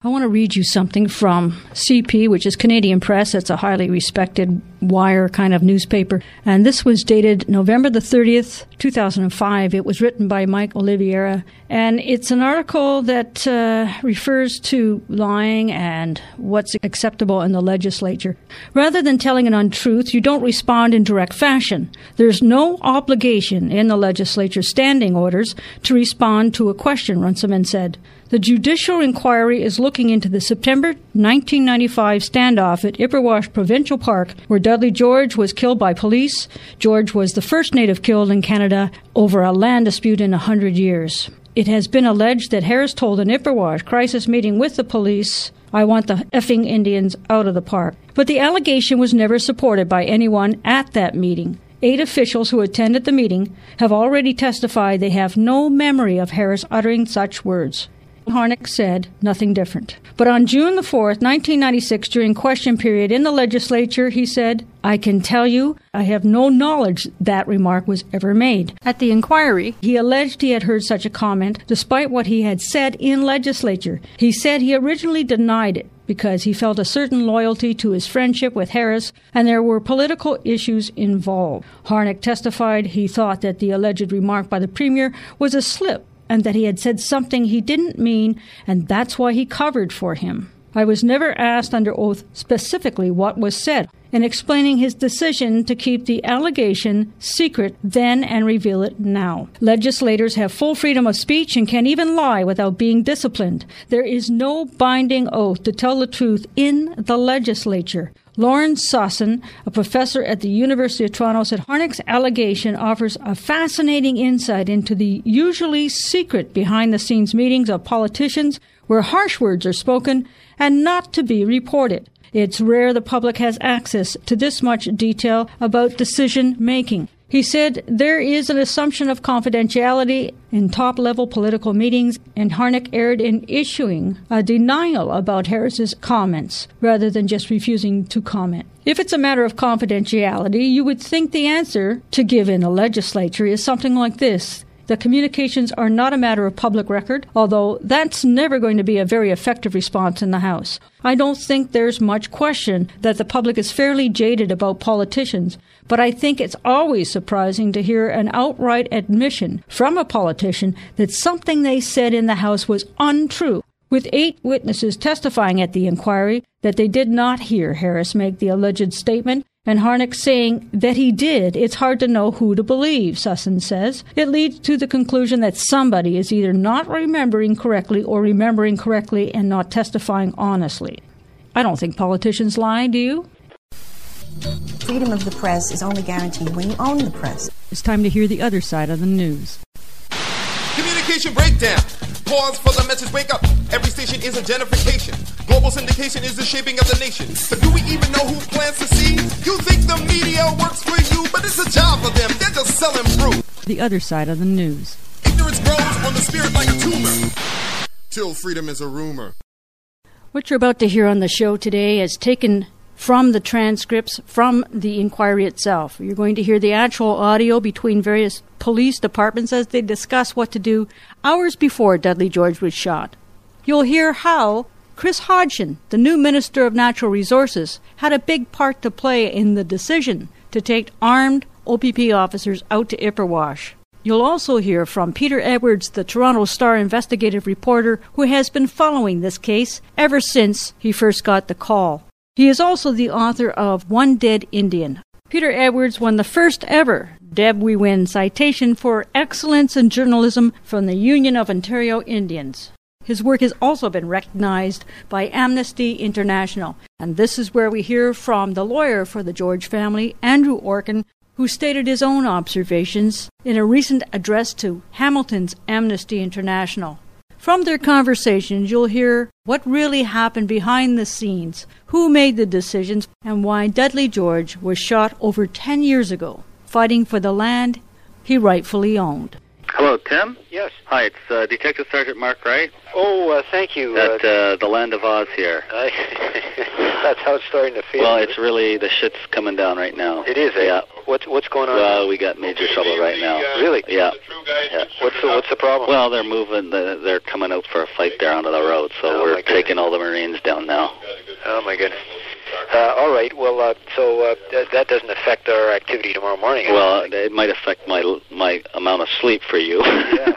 I want to read you something from CP, which is Canadian Press. It's a highly respected wire kind of newspaper. And this was dated November the 30th, 2005. It was written by Mike Oliveira. And it's an article that refers to lying and what's acceptable in the legislature. Rather than telling an untruth, you don't respond in direct fashion. There's no obligation in the legislature's standing orders to respond to a question, Runciman said. The judicial inquiry is looking into the September 1995 standoff at Ipperwash Provincial Park, where Dudley George was killed by police. George was the first Native killed in Canada over a land dispute in 100 years. It has been alleged that Harris told an Ipperwash crisis meeting with the police, "I want the effing Indians out of the park." But the allegation was never supported by anyone at that meeting. 8 officials who attended the meeting have already testified they have no memory of Harris uttering such words. Harnack said nothing different. But on June the 4th, 1996, during question period in the legislature, he said, "I can tell you, I have no knowledge that remark was ever made." At the inquiry, he alleged he had heard such a comment despite what he had said in legislature. He said he originally denied it because he felt a certain loyalty to his friendship with Harris and there were political issues involved. Harnack testified he thought that the alleged remark by the Premier was a slip and that he had said something he didn't mean, and that's why he covered for him. I was never asked under oath specifically what was said, in explaining his decision to keep the allegation secret then and reveal it now. Legislators have full freedom of speech and can even lie without being disciplined. There is no binding oath to tell the truth in the legislature. Lauren Sossin, a professor at the University of Toronto, said Harnack's allegation offers a fascinating insight into the usually secret behind-the-scenes meetings of politicians where harsh words are spoken and not to be reported. It's rare the public has access to this much detail about decision-making. He said there is an assumption of confidentiality in top-level political meetings, and Harnack erred in issuing a denial about Harris's comments rather than just refusing to comment. If it's a matter of confidentiality, you would think the answer to give in a legislature is something like this. The communications are not a matter of public record, although that's never going to be a very effective response in the House. I don't think there's much question that the public is fairly jaded about politicians, but I think it's always surprising to hear an outright admission from a politician that something they said in the House was untrue. With 8 witnesses testifying at the inquiry that they did not hear Harris make the alleged statement, and Harnack saying that he did, it's hard to know who to believe, Sussin says. It leads to the conclusion that somebody is either not remembering correctly or remembering correctly and not testifying honestly. I don't think politicians lie, do you? Freedom of the press is only guaranteed when you own the press. It's time to hear the other side of the news. Communication breakdown. Pause for the message, wake up. Every station is a gentrification. Global syndication is the shaping of the nation. But do we even know who plants the seed? You think the media works for you, but it's a job for them. They're just selling fruit. The other side of the news. Ignorance grows on the spirit like a tumor. Till freedom is a rumor. What you're about to hear on the show today is taken from the transcripts from the inquiry itself. You're going to hear the actual audio between various police departments as they discuss what to do hours before Dudley George was shot. You'll hear how Chris Hodgson, the new Minister of Natural Resources, had a big part to play in the decision to take armed OPP officers out to Ipperwash. You'll also hear from Peter Edwards, the Toronto Star investigative reporter who has been following this case ever since he first got the call. He is also the author of One Dead Indian. Peter Edwards won the first ever Deb We Win citation for excellence in journalism from the Union of Ontario Indians. His work has also been recognized by Amnesty International. And this is where we hear from the lawyer for the George family, Andrew Orkin, who stated his own observations in a recent address to Hamilton's Amnesty International. From their conversations, you'll hear what really happened behind the scenes, who made the decisions, and why Dudley George was shot over 10 years ago, fighting for the land he rightfully owned. Hello, Tim? Yes. Hi, it's Detective Sergeant Mark Wright. Oh, thank you. At the Land of Oz here. That's how it's starting to feel. Well, it's really, the shit's coming down right now. It is, eh? Yeah. What's going on? Well, we got major trouble right now. Really? Yeah. What's the problem? Well, they're moving. They're coming out for a fight there onto the road, so we're taking all the Marines down now. Oh my goodness. All right. Well, so that doesn't affect our activity tomorrow morning. Well, it might affect my amount of sleep for you. Yeah.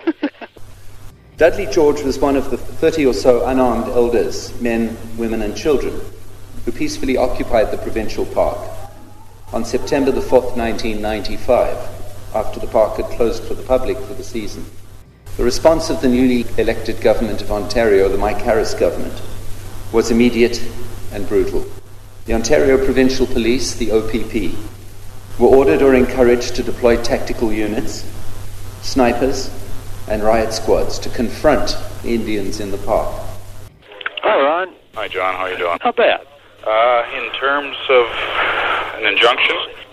Dudley George was one of the 30 or so unarmed elders, men, women and children, who peacefully occupied the provincial park on September the 4th, 1995, after the park had closed for the public for the season. The response of the newly elected government of Ontario, the Mike Harris government, was immediate and brutal. The Ontario Provincial Police, the OPP, were ordered or encouraged to deploy tactical units, snipers, and riot squads to confront the Indians in the park. Hi, Ron. Hi, John. How are you doing? Not bad. In terms of an injunction,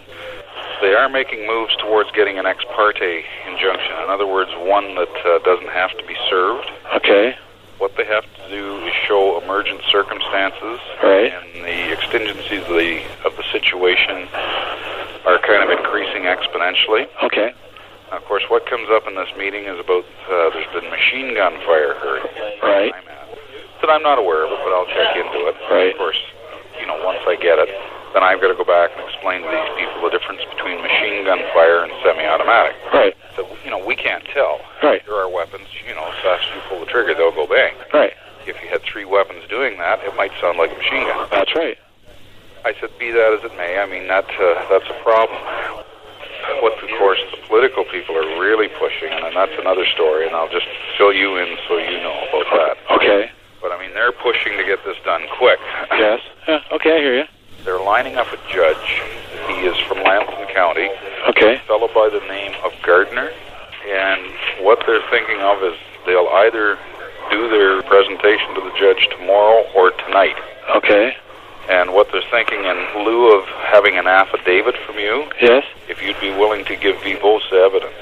they are making moves towards getting an ex parte injunction. In other words, one that doesn't have to be served. Okay. What they have to do is show emergent circumstances, right, and the exigencies of the situation are kind of increasing exponentially. Okay. Now, of course, what comes up in this meeting is about there's been machine gun fire heard. Right. That I'm not aware of it, but I'll check into it. Right. Of course, once I get it, then I've got to go back and explain to these people the difference between machine gun fire and semi-automatic. Right. So, we can't tell. Right. There are weapons, as fast as you pull the trigger, they'll go bang. Right. If you had 3 weapons doing that, it might sound like a machine gun. That's right. I said, be that as it may, that's a problem. What, of course, the political people are really pushing, and that's another story, and I'll just fill you in so you know about that. Okay. But, they're pushing to get this done quick. Yes. Yeah, okay, I hear you. They're lining up a judge. He is from Lambton County. Okay. A fellow by the name of Gardner. And what they're thinking of is they'll either do their presentation to the judge tomorrow or tonight. Okay. And what they're thinking, in lieu of having an affidavit from you, yes, if you'd be willing to give verbose evidence.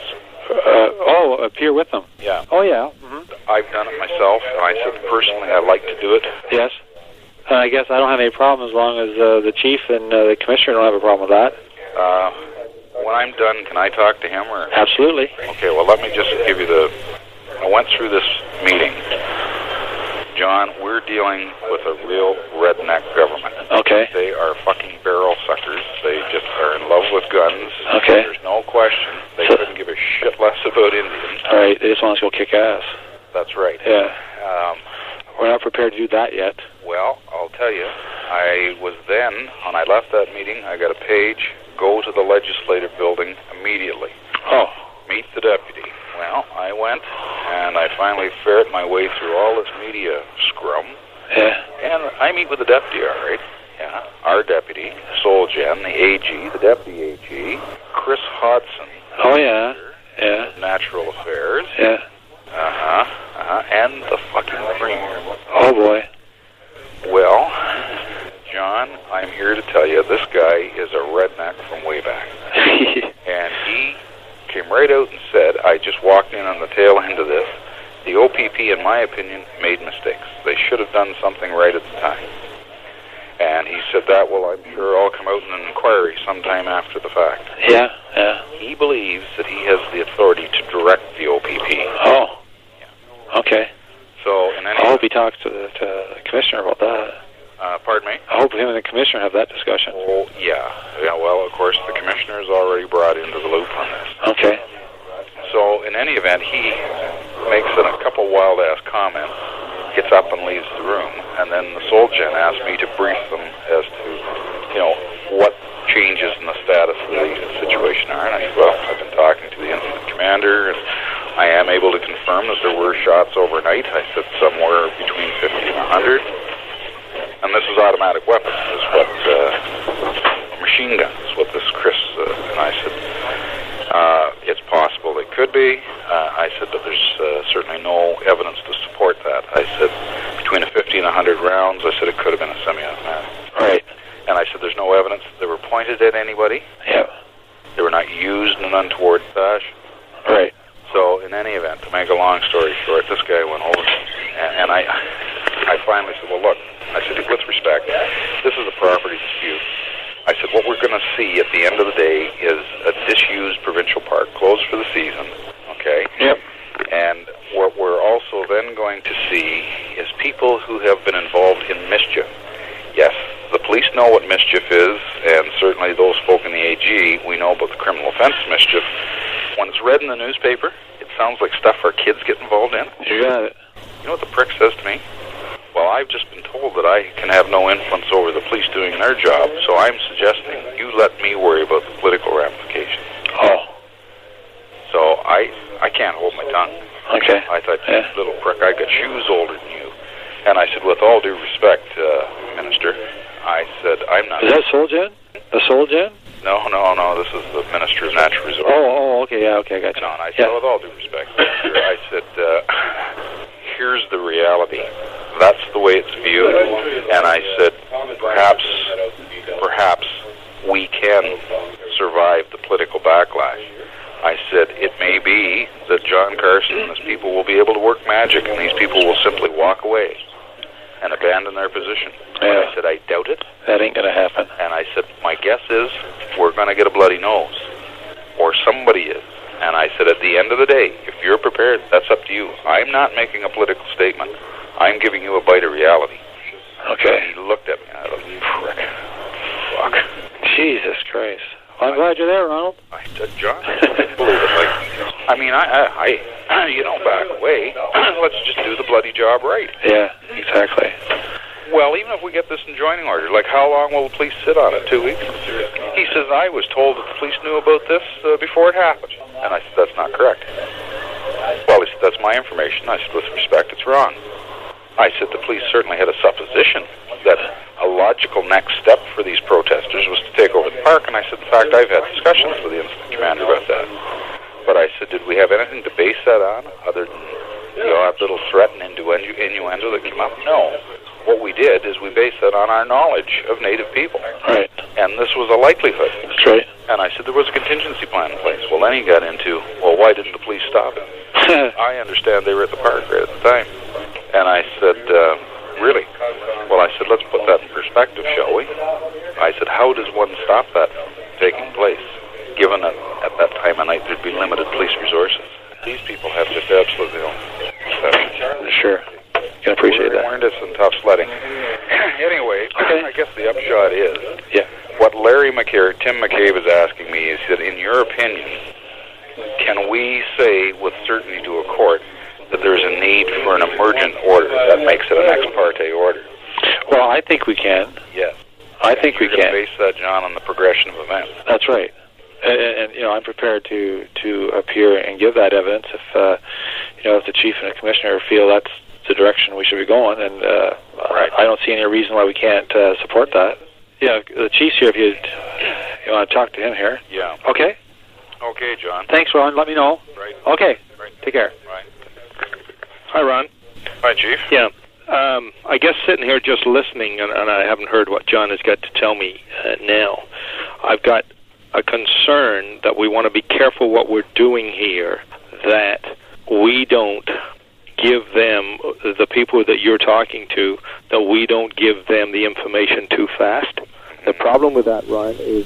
Appear with them. Yeah. Oh, yeah. Mm-hmm. I've done it myself, and I said personally I'd like to do it. Yes. And I guess I don't have any problem as long as the chief and the commissioner don't have a problem with that. When I'm done, can I talk to him? Or? Absolutely. Okay, well, let me just give you I went through this meeting. John, we're dealing with a real redneck government. Okay. They are fucking barrel suckers. They just are in love with guns. Okay. There's no question. They couldn't give a shit less about Indians. All right, they just want us to go kick ass. That's right. Yeah. We're not prepared to do that yet. Well, I'll tell you, I was then, when I left that meeting, I got a page, go to the legislative building immediately. Oh. Meet the deputy. Well, I went, and I finally ferret my way through all this media scrum. Yeah. And I meet with the deputy, all right. Yeah. Our deputy, Soljan, the AG, the deputy AG, Chris Hodson. Oh, yeah. Yeah. Natural Affairs. Yeah. And the fucking premier. Oh, boy. Well, John, I'm here to tell you, this guy is a redneck from way back. And he came right out and said, I just walked in on the tail end of this. The OPP, in my opinion, made mistakes. They should have done something right at the time. And he said that will, I'm sure, all come out in an inquiry sometime after the fact. Yeah, yeah. He believes that he has the authority to direct the OPP. Oh. Yeah. Okay. So, in any I hope he talks to the commissioner about that. Pardon me? I hope him and the commissioner have that discussion. Oh, yeah. Yeah, well, of course, the commissioner is already brought into the loop on this. Okay. So, in any event, he makes a couple wild-ass comments, gets up and leaves the room, and then the Soljan asked me to brief them as to, what changes in the status of the situation are. And I said, well, I've been talking to the incident commander, and I am able to confirm that there were shots overnight. I said somewhere between 50 and 100. And this is automatic weapons. This is what machine guns is what this Chris and I said. It's possible they could be. I said that there's certainly no evidence to support that. I said between 50 and 100 rounds. I said it could have been a semi-automatic. Right. And I said there's no evidence that they were pointed at anybody. Yeah. They were not used in an untoward fashion. Right. So in any event, to make a long story short, this guy went over, and I finally said, well, look, I said, with respect, this is a property dispute. I said, what we're going to see at the end of the day is a disused provincial park closed for the season, okay? Yep. And what we're also then going to see is people who have been involved in mischief. Yes, the police know what mischief is, and certainly those folk in the AG, we know about the criminal offense mischief. When it's read in the newspaper, it sounds like stuff our kids get involved in. You got it. You know what the prick says to me? Well, I've just been told that I can have no influence over the police doing their job, so I'm suggesting you let me worry about the political ramifications. Oh. So I can't hold my tongue. Okay. I thought, you little prick, I got shoes older than you. And I said, with all due respect, Minister, I said, I'm not... Is that Soljan? The Soljan? No, this is the Minister of Natural Resources. Oh, okay, yeah, okay, gotcha. You know, and I said, with all due respect, Minister, I said, here's the reality. That's the way it's viewed. And I said, perhaps we can survive the political backlash. I said, it may be that John Carson and his people will be able to work magic, and these people will simply walk away and abandon their position. And I said, I doubt it. That ain't going to happen. And I said, my guess is we're going to get a bloody nose, or somebody is. And I said, at the end of the day, if you're prepared, that's up to you. I'm not making a political statement. I'm giving you a bite of reality. Okay. And he looked at me, and I thought, prick. Fuck. Jesus Christ. Well, I'm glad you're there, Ronald. I said, John, I couldn't believe it. I mean, I you don't back away. Let's just do the bloody job right. Yeah, exactly. Well, even if we get this enjoining order, like how long will the police sit on it? 2 weeks? He says, I was told that the police knew about this before it happened. And I said, that's not correct. Well, he said, that's my information. I said, with respect, it's wrong. I said, the police certainly had a supposition that a logical next step for these protesters was to take over the park, and I said, in fact, I've had discussions with the incident commander about that. But I said, did we have anything to base that on, other than the odd little threat and innuendo that came up? No. What we did is we based that on our knowledge of Native people. Right. And this was a likelihood. That's right. And I said, there was a contingency plan in place. Well, then he got into, well, why didn't the police stop it? I understand they were at the park right at the time. And I said, really? Well, I said, let's put that in perspective, shall we? I said, how does one stop that from taking place, given that at that time of night there'd be limited police resources? These people have just absolutely no perception. Sure. Can appreciate that. We're into some tough sledding. Anyway, okay. I guess the upshot is, what Tim McCabe is asking me is that, in your opinion, can we say with certainty to a court that there's a need for an emergent order that makes it an ex parte order? Well, I think we can. Yes. I think we can. Base that, John, on the progression of events. That's right. And I'm prepared to appear and give that evidence if if the chief and the commissioner feel that's the direction we should be going, and right. I don't see any reason why we can't support that. Yeah, the chief's here if you want to talk to him here. Yeah. Okay. Okay, John. Thanks, Ron. Let me know. Right. Okay. Right. Take care. Right. Hi, Ron. Hi, Chief. Yeah. I guess sitting here just listening, and I haven't heard what John has got to tell me now, I've got a concern that we want to be careful what we're doing here, that we don't give them, the people that you're talking to, that we don't give them the information too fast. The problem with that, Ron, is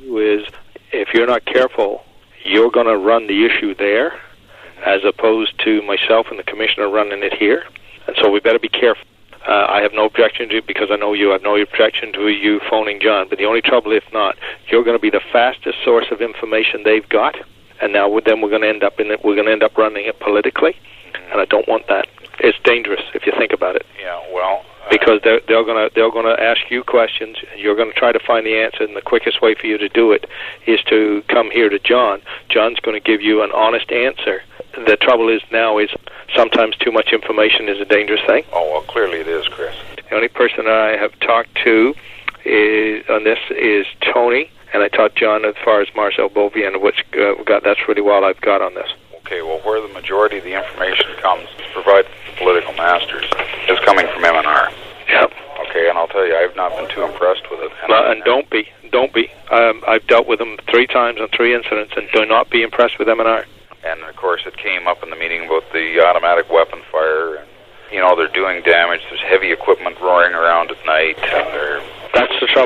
if you're not careful, you're going to run the issue there, as opposed to myself and the commissioner running it here. And so we better be careful. I have no objection to it, because I know you have no objection to you phoning John. But the only trouble, if not, you're going to be the fastest source of information they've got, and now then we're going to end up in it. We're going to end up running it politically, and I don't want that. It's dangerous if you think about it. Yeah, well, because they're going to ask you questions, and you're going to try to find the answer, and the quickest way for you to do it is to come here to John. John's going to give you an honest answer. The trouble is now is sometimes too much information is a dangerous thing. Oh, well, clearly it is, Chris. The only person I have talked to on this is Tony, and I talked John as far as Marcel Beauvien, which that's really all I've got on this. Okay, well, where the majority of the information comes to provide the political masters is coming from M&R. Yep. Okay, and I'll tell you, I've not been too impressed with it. And don't be. I've dealt with them 3 times on 3 incidents, and do not be impressed with M&R. And, of course, it came up in the meeting about the automatic weapon fire, and, they're doing damage. There's heavy equipment roaring around at night, and That's the trouble.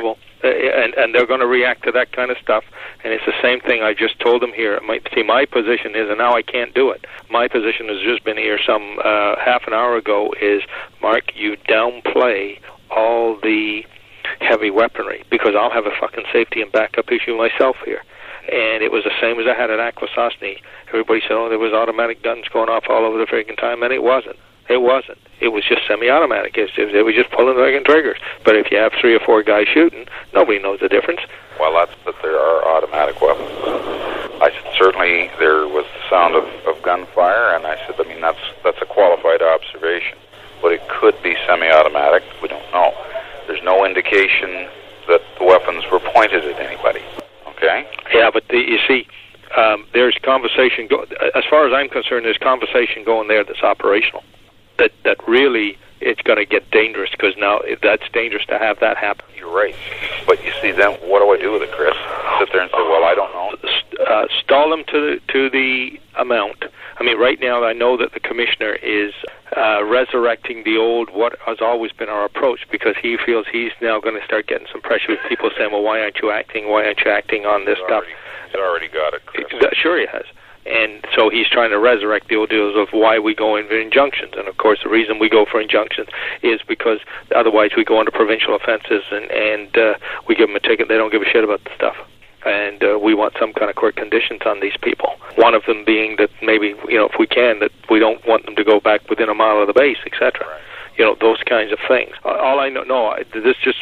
and they're going to react to that kind of stuff. And it's the same thing I just told them here. My position is, and now I can't do it. My position has just been here some half an hour ago. Is Mark, you downplay all the heavy weaponry because I'll have a fucking safety and backup issue myself here. And it was the same as I had at Akwesasne. Everybody said, oh, there was automatic guns going off all over the freaking time, and it wasn't. It wasn't. It was just semi-automatic. They were just pulling the triggers. But if you have 3 or 4 guys shooting, nobody knows the difference. Well, that's that there are automatic weapons. I said certainly there was the sound of gunfire, and I said, I mean, that's a qualified observation. But it could be semi-automatic. We don't know. There's no indication that the weapons were pointed at anybody. Okay? Yeah, but you see, there's conversation. As far as I'm concerned, there's conversation going there that's operational. That really, it's going to get dangerous because now that's dangerous to have that happen. You're right. But you see, then what do I do with it, Chris? Sit there and say, well, I don't know. Stall them to the amount. I mean, right now I know that the commissioner is resurrecting the old, what has always been our approach, because he feels he's now going to start getting some pressure with people saying, well, why aren't you acting? Why aren't you acting on this stuff? He's already got it, Chris. Sure he has. And so he's trying to resurrect the old deals of why we go in for injunctions. And, of course, the reason we go for injunctions is because otherwise we go under provincial offenses and we give them a ticket. They don't give a shit about the stuff. And we want some kind of court conditions on these people. One of them being that maybe, if we can, that we don't want them to go back within a mile of the base, etc. Right. Those kinds of things. All I know, this just,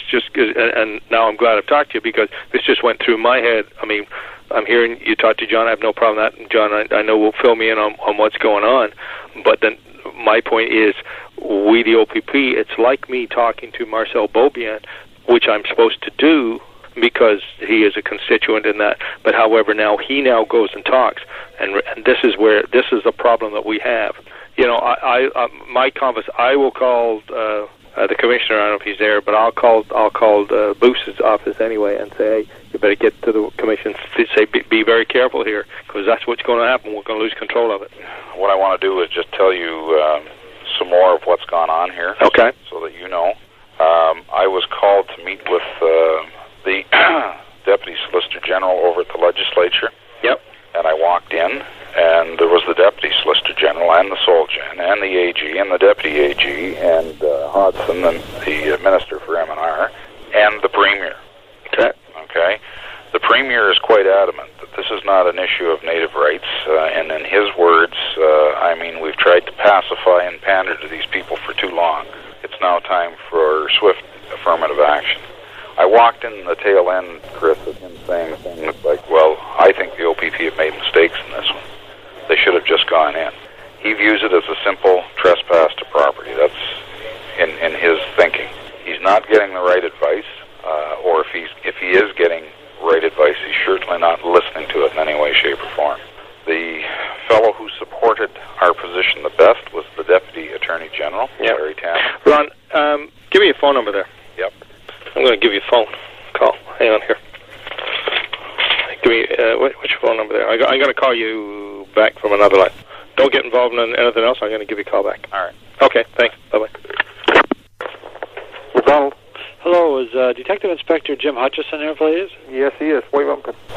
and now I'm glad I've talked to you because this just went through my head. I mean, I'm hearing you talk to John. I have no problem with that. And John, I know will fill me in on what's going on. But then my point is, we, the OPP, it's like me talking to Marcel Beaubien, which I'm supposed to do because he is a constituent in that. But however, he now goes and talks, and this is the problem that we have. I will call the commissioner. I don't know if he's there, but I'll call Booth's office anyway and say, hey, you better get to the commission. Say, be very careful here, because that's what's going to happen. We're going to lose control of it. What I want to do is just tell you some more of what's gone on here. Okay. So that you know. I was called to meet with the Deputy Solicitor General over at the legislature. Yep. And I walked in, and there was the Deputy Solicitor General and the Solgen and the AG and the Deputy AG and Hodson and the Minister for M&R and the Premier. Okay? The Premier is quite adamant that this is not an issue of native rights, and in his words, we've tried to pacify and pander to these people for too long. It's now time for swift affirmative action. I walked in the tail end, Chris, of him saying things like, well, I think the OPP have made mistakes in this one. They should have just gone in. He views it as a simple trespass to property. That's in his thinking. He's not getting the right advice, or if he is getting right advice, he's certainly not listening to it in any way, shape, or form. The fellow who supported our position the best was the Deputy Attorney General, Larry Tanner. Ron, give me your phone number there. Yep. I'm going to give you a phone call. Hang on here. Give me, what's your phone number there? I'm going to call you back from another line. Don't get involved in anything else. I'm going to give you a call back. All right. Okay, thanks. Bye-bye. McDonald. Hello, is Detective Inspector Jim Hutchison here, please? Yes, he is. Wait one minute.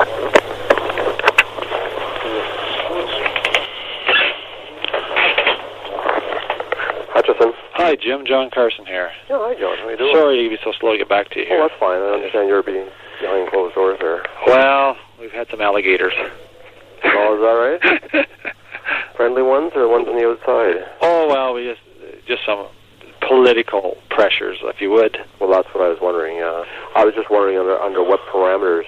Hutchison. Hi, Jim. John Carson here. Yeah, hi, John. How you doing? Sorry to be so slow to get back to you here. Oh, that's fine. I understand you're being behind closed doors there. Well, we've had some alligators. Oh, is that right? Friendly ones or ones on the outside? Oh, well, we just some political pressures, if you would. Well, that's what I was wondering. I was just wondering under what parameters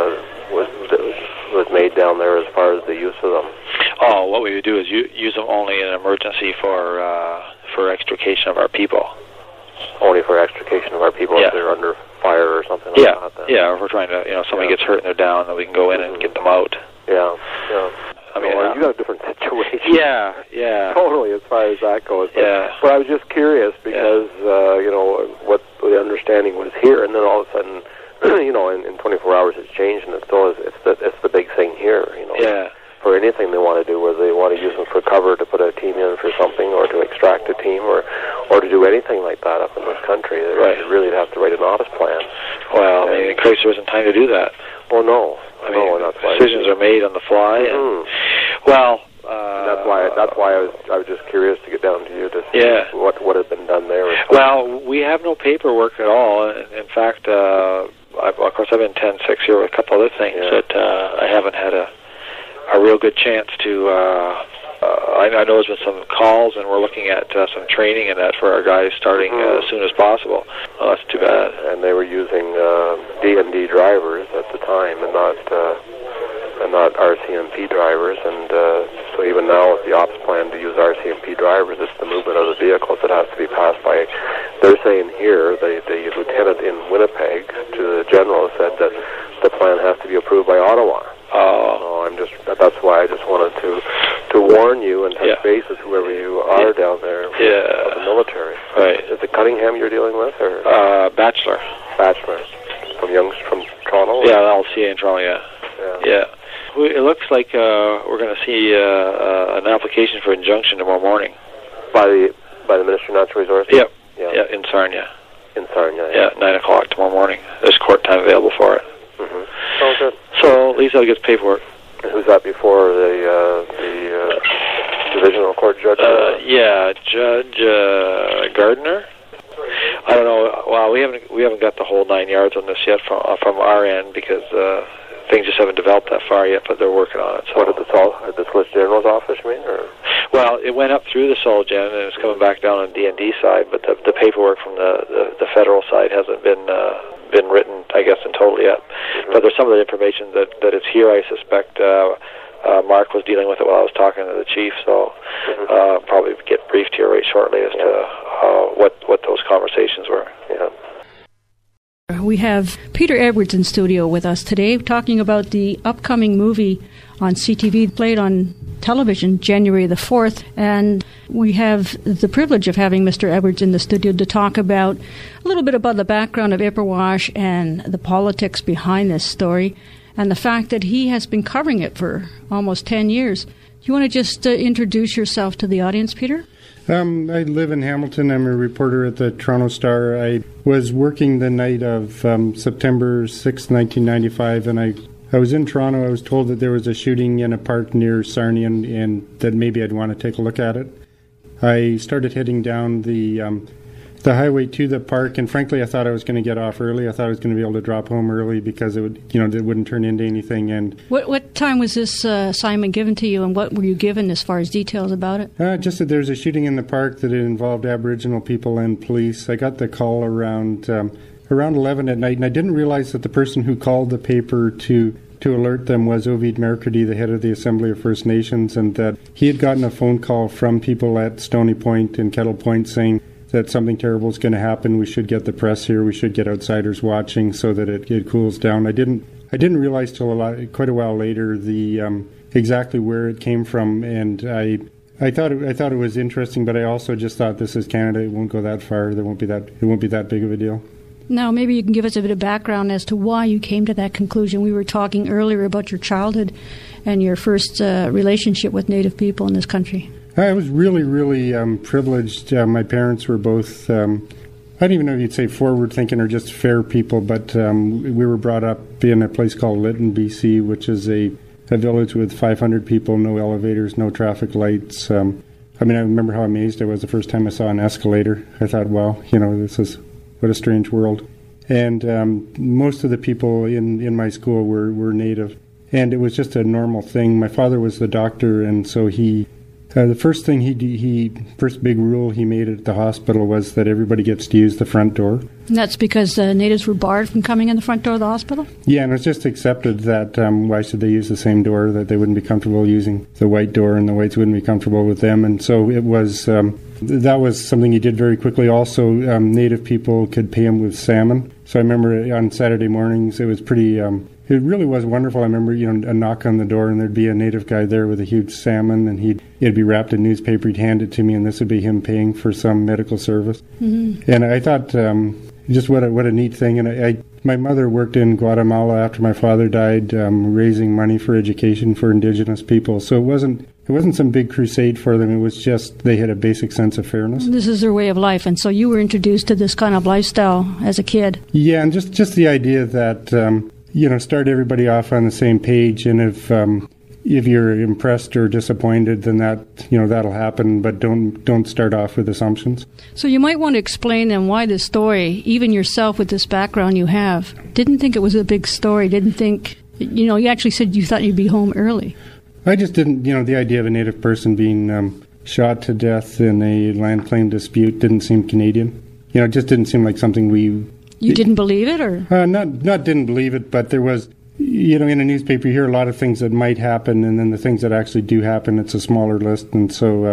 was made down there as far as the use of them. Oh, what we would do is use them only in an emergency for extrication of our people. Only for extrication of our people if they're under fire or something like that? Then. Yeah, or if we're trying to, somebody gets hurt and they're down, then we can go in and get them out. Yeah. I mean, you got a different situation. Yeah. Totally, as far as that goes. But I was just curious because, what the understanding was here, and then all of a sudden, in 24 hours it's changed, and it's the big thing here, Yeah. for anything they want to do, whether they want to use them for cover to put a team in for something, or to extract a team, or to do anything like that up in this country. They really have to write an ops plan. Well, in case there wasn't time to do that. Well, no. That's why decisions are made on the fly. And, well, that's why I was just curious to get down to you to see what had been done there. Well, we have no paperwork at all. In fact, of course, I've been 10-6 here with a couple other things that I haven't had a real good chance to. I know there's been some calls, and we're looking at some training and that for our guys starting as soon as possible. Oh, that's too bad. And they were using D&D drivers at the time, and not RCMP drivers. And so even now, with the ops plan to use RCMP drivers, it's the movement of the vehicles that has to be passed by. They're saying here, the lieutenant in Winnipeg to the general said that the plan has to be approved by Ottawa. That's why I just wanted to warn you and touch base with whoever you are down there of the military. Right. Is it Cunningham you're dealing with, or Bachelor from Toronto? Or? Yeah, LCA in Toronto. Yeah. It looks like we're going to see an application for injunction tomorrow morning by the Minister of Natural Resources. Yep. Yeah, in Sarnia. Yeah, 9:00 tomorrow morning. There's court time available for it. Oh, good. So at least I'll get paperwork. And who's that before the divisional court judge? Judge Gardner. I don't know. Well, we haven't got the whole 9 yards on this yet from our end because things just haven't developed that far yet. But they're working on it. So. What did the Solicitor General's office mean? Or? Well, it went up through the Solgen and it's coming back down on D&D side, but the paperwork from the federal side hasn't been written, I guess, in total yet. But there's some of the information that is here. I suspect Mark was dealing with it while I was talking to the chief, so probably get briefed here right shortly as to what those conversations were. Yeah. We have Peter Edwards in studio with us today talking about the upcoming movie on CTV played on television January the 4th, and we have the privilege of having Mr. Edwards in the studio to talk about a little bit about the background of Ipperwash and the politics behind this story and the fact that he has been covering it for almost 10 years. Do you want to just introduce yourself to the audience, Peter? I live in Hamilton. I'm a reporter at the Toronto Star. I was working the night of September 6, 1995, and I was in Toronto. I was told that there was a shooting in a park near Sarnia and that maybe I'd want to take a look at it. I started heading down the highway to the park, and frankly, I thought I was going to get off early. I thought I was going to be able to drop home early because it wouldn't turn into anything. And what time was this assignment given to you, and what were you given as far as details about it? Just that there's a shooting in the park that it involved Aboriginal people and police. I got the call around 11 at night, and I didn't realize that the person who called the paper to alert them was Ovid Mercredi, the head of the Assembly of First Nations, and that he had gotten a phone call from people at Stony Point and Kettle Point saying that something terrible is going to happen. We should get the press here. We should get outsiders watching so that it cools down. I didn't realize till quite a while later the exactly where it came from, and I thought it was interesting, but I also just thought this is Canada. It won't go that far. It won't be that big of a deal. Now, maybe you can give us a bit of background as to why you came to that conclusion. We were talking earlier about your childhood and your first relationship with Native people in this country. I was really, really privileged. My parents were both, I don't even know if you'd say forward-thinking or just fair people, but we were brought up in a place called Lytton, BC, which is a village with 500 people, no elevators, no traffic lights. I remember how amazed I was the first time I saw an escalator. I thought, wow, what a strange world. And most of the people in my school were Native, and it was just a normal thing. My father was the doctor, and so the first thing first big rule he made at the hospital was that everybody gets to use the front door. And that's because the natives were barred from coming in the front door of the hospital? Yeah, and it was just accepted that why should they use the same door, that they wouldn't be comfortable using the white door and the whites wouldn't be comfortable with them. And so it was, that was something he did very quickly. Also, Native people could pay him with salmon. So I remember on Saturday mornings it was pretty... It really was wonderful. I remember, a knock on the door, and there'd be a Native guy there with a huge salmon, and it'd be wrapped in newspaper. He'd hand it to me, and this would be him paying for some medical service. Mm-hmm. And I thought, just what a neat thing. And I My mother worked in Guatemala after my father died, raising money for education for indigenous people. So it wasn't some big crusade for them. It was just they had a basic sense of fairness. This is their way of life, and so you were introduced to this kind of lifestyle as a kid. Yeah, and just the idea that start everybody off on the same page, and if you're impressed or disappointed, then that'll happen, but don't start off with assumptions. So you might want to explain then why this story, even yourself with this background you have, didn't think it was a big story, didn't think, you actually said you thought you'd be home early. I just didn't, the idea of a Native person being shot to death in a land claim dispute didn't seem Canadian. It just didn't seem like something we... You didn't believe it, or? Not didn't believe it, but there was... in a newspaper, you hear a lot of things that might happen, and then the things that actually do happen, it's a smaller list. And so,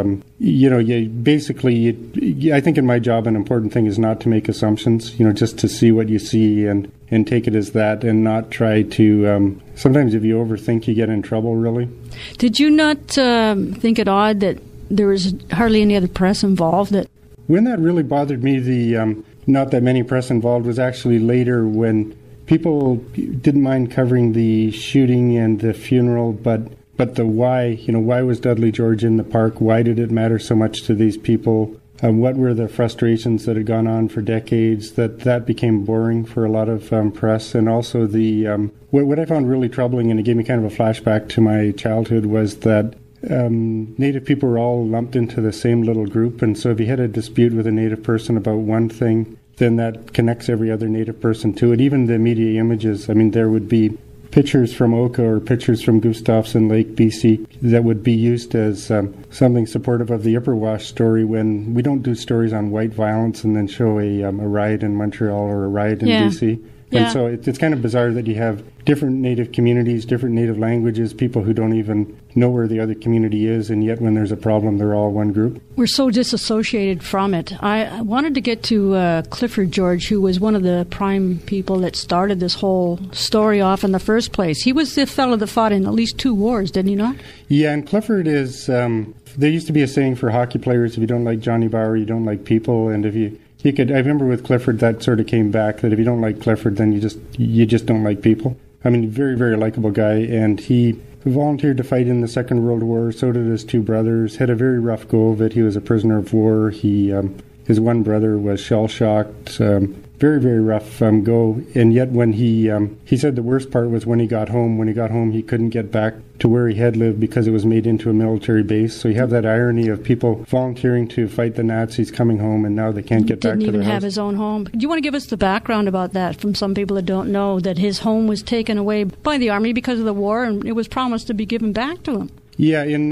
I think in my job, an important thing is not to make assumptions, just to see what you see and take it as that, and not try to, sometimes if you overthink, you get in trouble, really. Did you not think it odd that there was hardly any other press involved? When that really bothered me, the not that many press involved was actually later when... people didn't mind covering the shooting and the funeral, but the why, why was Dudley George in the park? Why did it matter so much to these people? What were the frustrations that had gone on for decades? That became boring for a lot of press. And also what I found really troubling, and it gave me kind of a flashback to my childhood, was that Native people were all lumped into the same little group. And so if you had a dispute with a Native person about one thing, then that connects every other Native person to it. Even the media images, there would be pictures from Oka or pictures from Gustafson Lake, BC, that would be used as something supportive of the Ipperwash story, when we don't do stories on white violence and then show a riot in Montreal or a riot in BC. And so it's kind of bizarre that you have different Native communities, different Native languages, people who don't even know where the other community is, and yet when there's a problem, they're all one group. We're so disassociated from it. I wanted to get to Clifford George, who was one of the prime people that started this whole story off in the first place. He was the fellow that fought in at least 2 wars, didn't he not? Yeah, and Clifford is... there used to be a saying for hockey players, if you don't like Johnny Bower, you don't like people, and if you could, I remember with Clifford that sort of came back, that if you don't like Clifford, then you just don't like people. Very, very likable guy, and he volunteered to fight in the Second World War. So did his 2 brothers. Had a very rough go of it. He was a prisoner of war. His one brother was shell-shocked. Very, very rough go. And yet when he said the worst part was when he got home. When he got home, he couldn't get back to where he had lived because it was made into a military base. So you have that irony of people volunteering to fight the Nazis, coming home, and now they can't get back to their house. Didn't even have his own home. Do you want to give us the background about that from some people that don't know, that his home was taken away by the Army because of the war, and it was promised to be given back to him? Yeah, in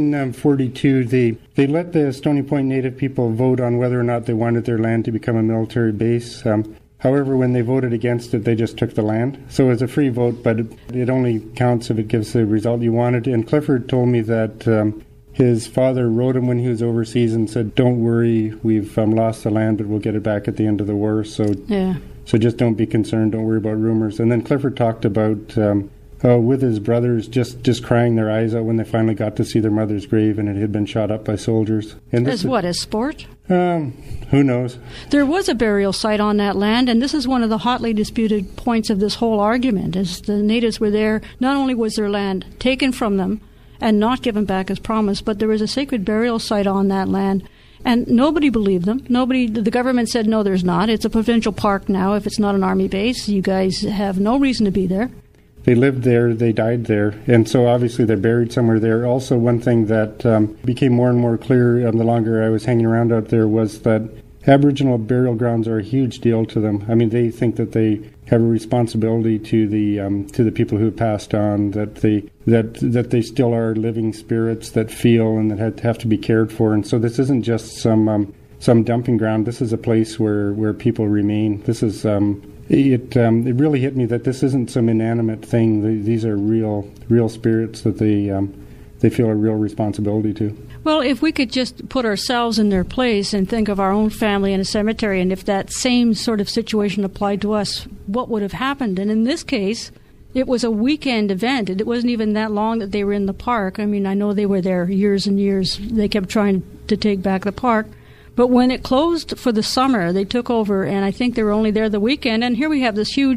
1942, they let the Stony Point Native people vote on whether or not they wanted their land to become a military base. However, when they voted against it, they just took the land. So it was a free vote, but it only counts if it gives the result you wanted. And Clifford told me that his father wrote him when he was overseas and said, "Don't worry, we've lost the land, but we'll get it back at the end of the war. So just don't be concerned, don't worry about rumors." And then Clifford talked about... with his brothers just crying their eyes out when they finally got to see their mother's grave and it had been shot up by soldiers. And as sport? Who knows? There was a burial site on that land, and this is one of the hotly disputed points of this whole argument, is the natives were there. Not only was their land taken from them and not given back as promised, but there was a sacred burial site on that land. And nobody believed them. The government said, no, there's not. It's a provincial park now. If it's not an army base, you guys have no reason to be there. They lived there, they died there, and so obviously they're buried somewhere there. Also, one thing that became more and more clear the longer I was hanging around out there was that Aboriginal burial grounds are a huge deal to them. They think that they have a responsibility to the people who have passed on, that they still are living spirits that feel and that have to be cared for. And so this isn't just some dumping ground. This is a place where people remain. This is it really hit me that this isn't some inanimate thing. These are real spirits that they feel a real responsibility to. Well, if we could just put ourselves in their place and think of our own family in a cemetery, and if that same sort of situation applied to us, what would have happened? And in this case, it was a weekend event. It wasn't even that long that they were in the park. I know they were there years and years. They kept trying to take back the park. But when it closed for the summer, they took over, and I think they were only there the weekend. And here we have this huge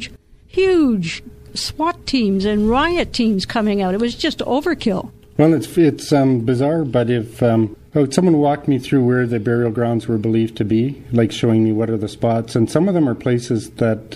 huge SWAT teams and riot teams coming out. It was just overkill. Well, it's bizarre, but if someone walked me through where the burial grounds were believed to be, like showing me what are the spots, and some of them are places that,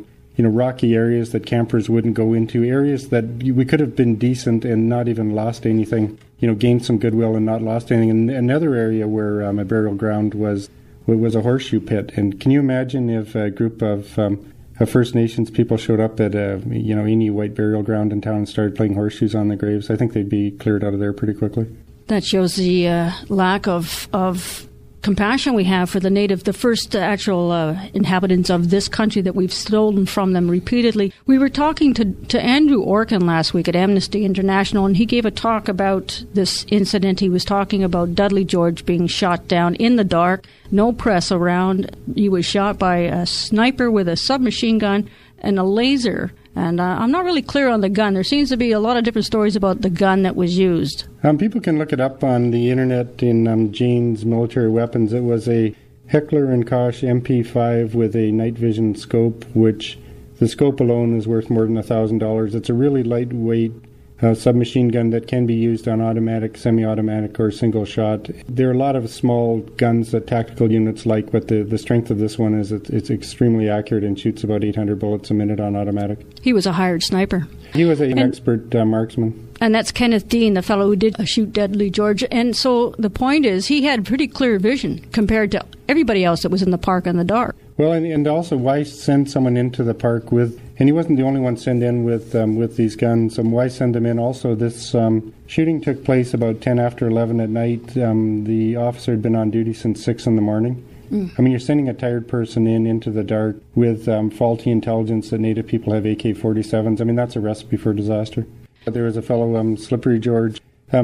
rocky areas that campers wouldn't go into, areas that we could have been decent and not even lost anything, gained some goodwill and not lost anything. And another area where a burial ground was a horseshoe pit. And can you imagine if a group of First Nations people showed up at any white burial ground in town and started playing horseshoes on the graves? I think they'd be cleared out of there pretty quickly. That shows the lack of compassion we have for the first actual inhabitants of this country that we've stolen from them repeatedly. We were talking to Andrew Orkin last week at Amnesty International, and he gave a talk about this incident. He was talking about Dudley George being shot down in the dark, no press around. He was shot by a sniper with a submachine gun and a laser. And I'm not really clear on the gun. There seems to be a lot of different stories about the gun that was used. People can look it up on the internet in Jane's Military Weapons. It was a Heckler & Koch MP5 with a night vision scope, which the scope alone is worth more than $1,000. It's a really lightweight submachine gun that can be used on automatic, semi-automatic, or single shot. There are a lot of small guns that tactical units like, but the strength of this one is it's extremely accurate and shoots about 800 bullets a minute on automatic. He was a hired sniper. He was an expert marksman. And that's Kenneth Dean, the fellow who did shoot Dudley George. And so the point is, he had pretty clear vision compared to everybody else that was in the park in the dark. Well, and also, why send someone into the park with... And he wasn't the only one sent in with these guns. Why send them in? Also, this shooting took place about 10 after 11 at night. The officer had been on duty since 6 in the morning. I mean, you're sending a tired person into the dark with faulty intelligence that Native people have AK-47s. I mean, that's a recipe for disaster. There was a fellow, Slippery George,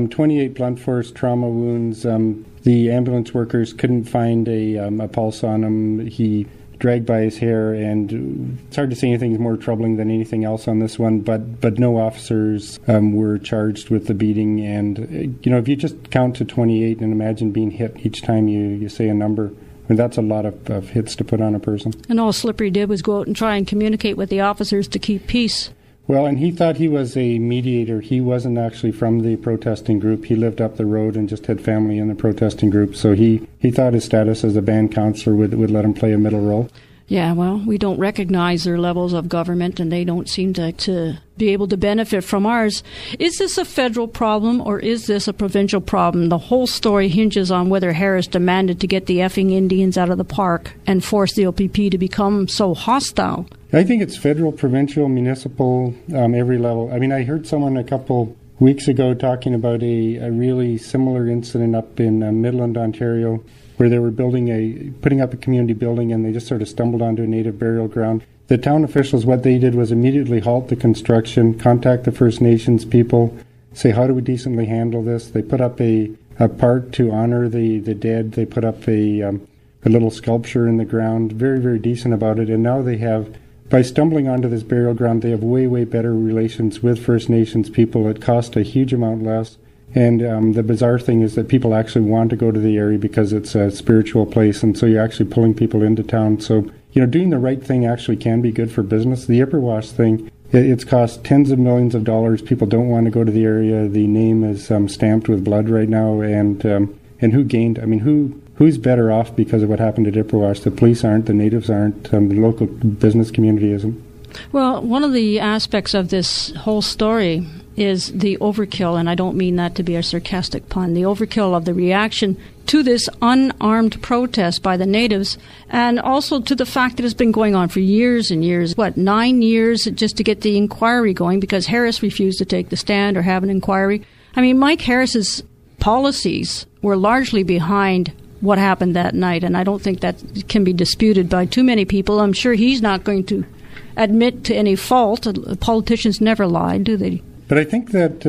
28 blunt force trauma wounds. The ambulance workers couldn't find a pulse on him. He dragged by his hair, and it's hard to say anything more troubling than anything else on this one, but no officers were charged with the beating. And, if you just count to 28 and imagine being hit each time you say a number, I mean, that's a lot of hits to put on a person. And all Slippery did was go out and try and communicate with the officers to keep peace. Well, and he thought he was a mediator. He wasn't actually from the protesting group. He lived up the road and just had family in the protesting group. So he thought his status as a band counselor would let him play a middle role. Yeah, well, we don't recognize their levels of government, and they don't seem to be able to benefit from ours. Is this a federal problem, or is this a provincial problem? The whole story hinges on whether Harris demanded to get the effing Indians out of the park and force the OPP to become so hostile. I think it's federal, provincial, municipal, every level. I mean, I heard someone a couple weeks ago talking about a really similar incident up in Midland, Ontario, where they were putting up a community building, and they just sort of stumbled onto a native burial ground. The town officials, what they did was immediately halt the construction, contact the First Nations people, say, how do we decently handle this? They put up a park to honor the dead. They put up a little sculpture in the ground, very, very decent about it. And now they have, by stumbling onto this burial ground, they have way, way better relations with First Nations people. It cost a huge amount less. And the bizarre thing is that people actually want to go to the area because it's a spiritual place, and so you're actually pulling people into town. So, doing the right thing actually can be good for business. The Ipperwash thing, it's cost tens of millions of dollars. People don't want to go to the area. The name is stamped with blood right now, and who gained? I mean, who's better off because of what happened at Ipperwash? The police aren't, the natives aren't, the local business community isn't. Well, one of the aspects of this whole story is the overkill, and I don't mean that to be a sarcastic pun, the overkill of the reaction to this unarmed protest by the natives, and also to the fact that it's been going on for years and years, 9 years just to get the inquiry going, because Harris refused to take the stand or have an inquiry. I mean, Mike Harris's policies were largely behind what happened that night, and I don't think that can be disputed by too many people. I'm sure he's not going to admit to any fault. Politicians never lie, do they? But I think that,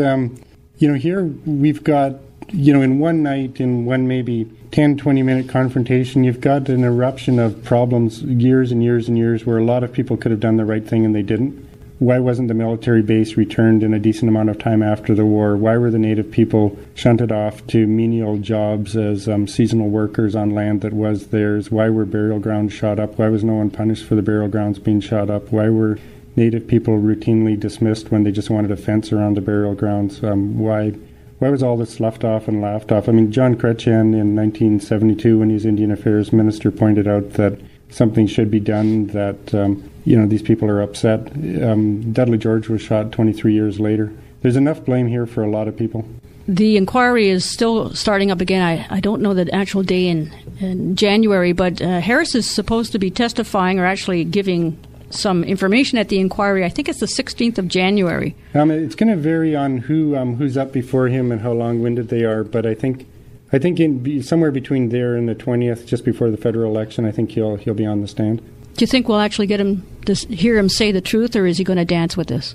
here we've got, in one night, in one maybe 10, 20-minute confrontation, you've got an eruption of problems, years and years and years, where a lot of people could have done the right thing and they didn't. Why wasn't the military base returned in a decent amount of time after the war? Why were the native people shunted off to menial jobs as seasonal workers on land that was theirs? Why were burial grounds shot up? Why was no one punished for the burial grounds being shot up? Why were Native people routinely dismissed when they just wanted a fence around the burial grounds. Why was all this left off and laughed off? I mean, John Chrétien in 1972, when he was Indian Affairs Minister, pointed out that something should be done, that these people are upset. Dudley George was shot 23 years later. There's enough blame here for a lot of people. The inquiry is still starting up again. I don't know the actual day in January, but Harris is supposed to be testifying or actually giving some information at the inquiry. I think it's the 16th of January. It's going to vary on who's up before him and how long-winded they are, but I think somewhere between there and the 20th, just before the federal election, I think he'll be on the stand. Do you think we'll actually get him to hear him say the truth, or is he going to dance with this?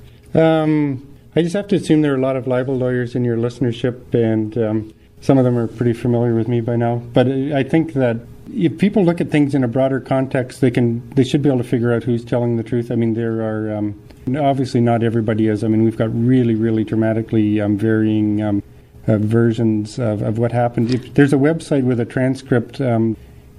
I just have to assume there are a lot of libel lawyers in your listenership, and some of them are pretty familiar with me by now. But I think that if people look at things in a broader context, they should be able to figure out who's telling the truth. I mean, there are obviously not everybody is. I mean, we've got really, really dramatically varying versions of what happened. If there's a website with a transcript, the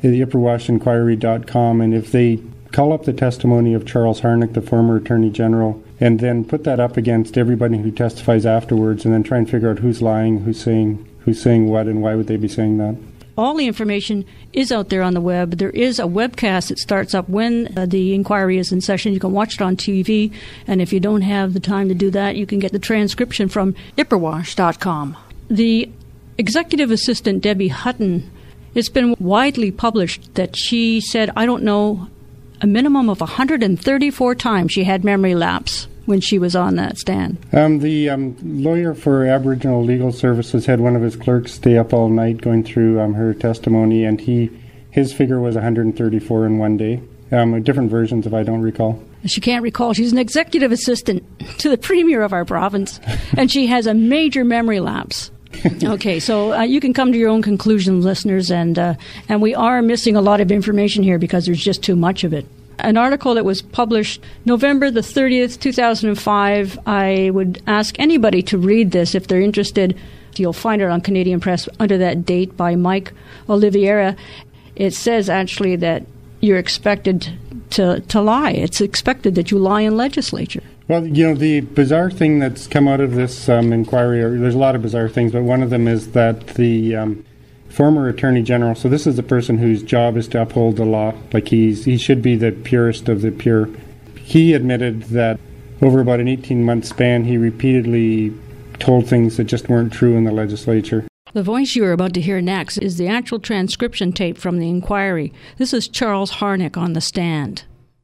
IpperwashInquiry.com, and if they call up the testimony of Charles Harnick, the former Attorney General, and then put that up against everybody who testifies afterwards, and then try and figure out who's lying, who's saying what, and why would they be saying that. All the information is out there on the web. There is a webcast that starts up when the inquiry is in session. You can watch it on TV, and if you don't have the time to do that, you can get the transcription from IpperWash.com. The executive assistant, Debbie Hutton, it's been widely published that she said, I don't know, a minimum of 134 times she had memory lapse when she was on that stand. The lawyer for Aboriginal Legal Services had one of his clerks stay up all night going through her testimony, and his figure was 134 in one day. Different versions, if I don't recall. She can't recall. She's an executive assistant to the premier of our province, and she has a major memory lapse. Okay, so you can come to your own conclusions, listeners, and we are missing a lot of information here because there's just too much of it. An article that was published November the 30th, 2005. I would ask anybody to read this if they're interested. You'll find it on Canadian Press under that date by Mike Oliveira. It says actually that you're expected to lie. It's expected that you lie in legislature. Well, the bizarre thing that's come out of this inquiry, there's a lot of bizarre things, but one of them is that the former Attorney General, so this is the person whose job is to uphold the law, like he should be the purest of the pure. He admitted that over about an 18-month span, he repeatedly told things that just weren't true in the legislature. The voice you are about to hear next is the actual transcription tape from the inquiry. This is Charles Harnick on the stand.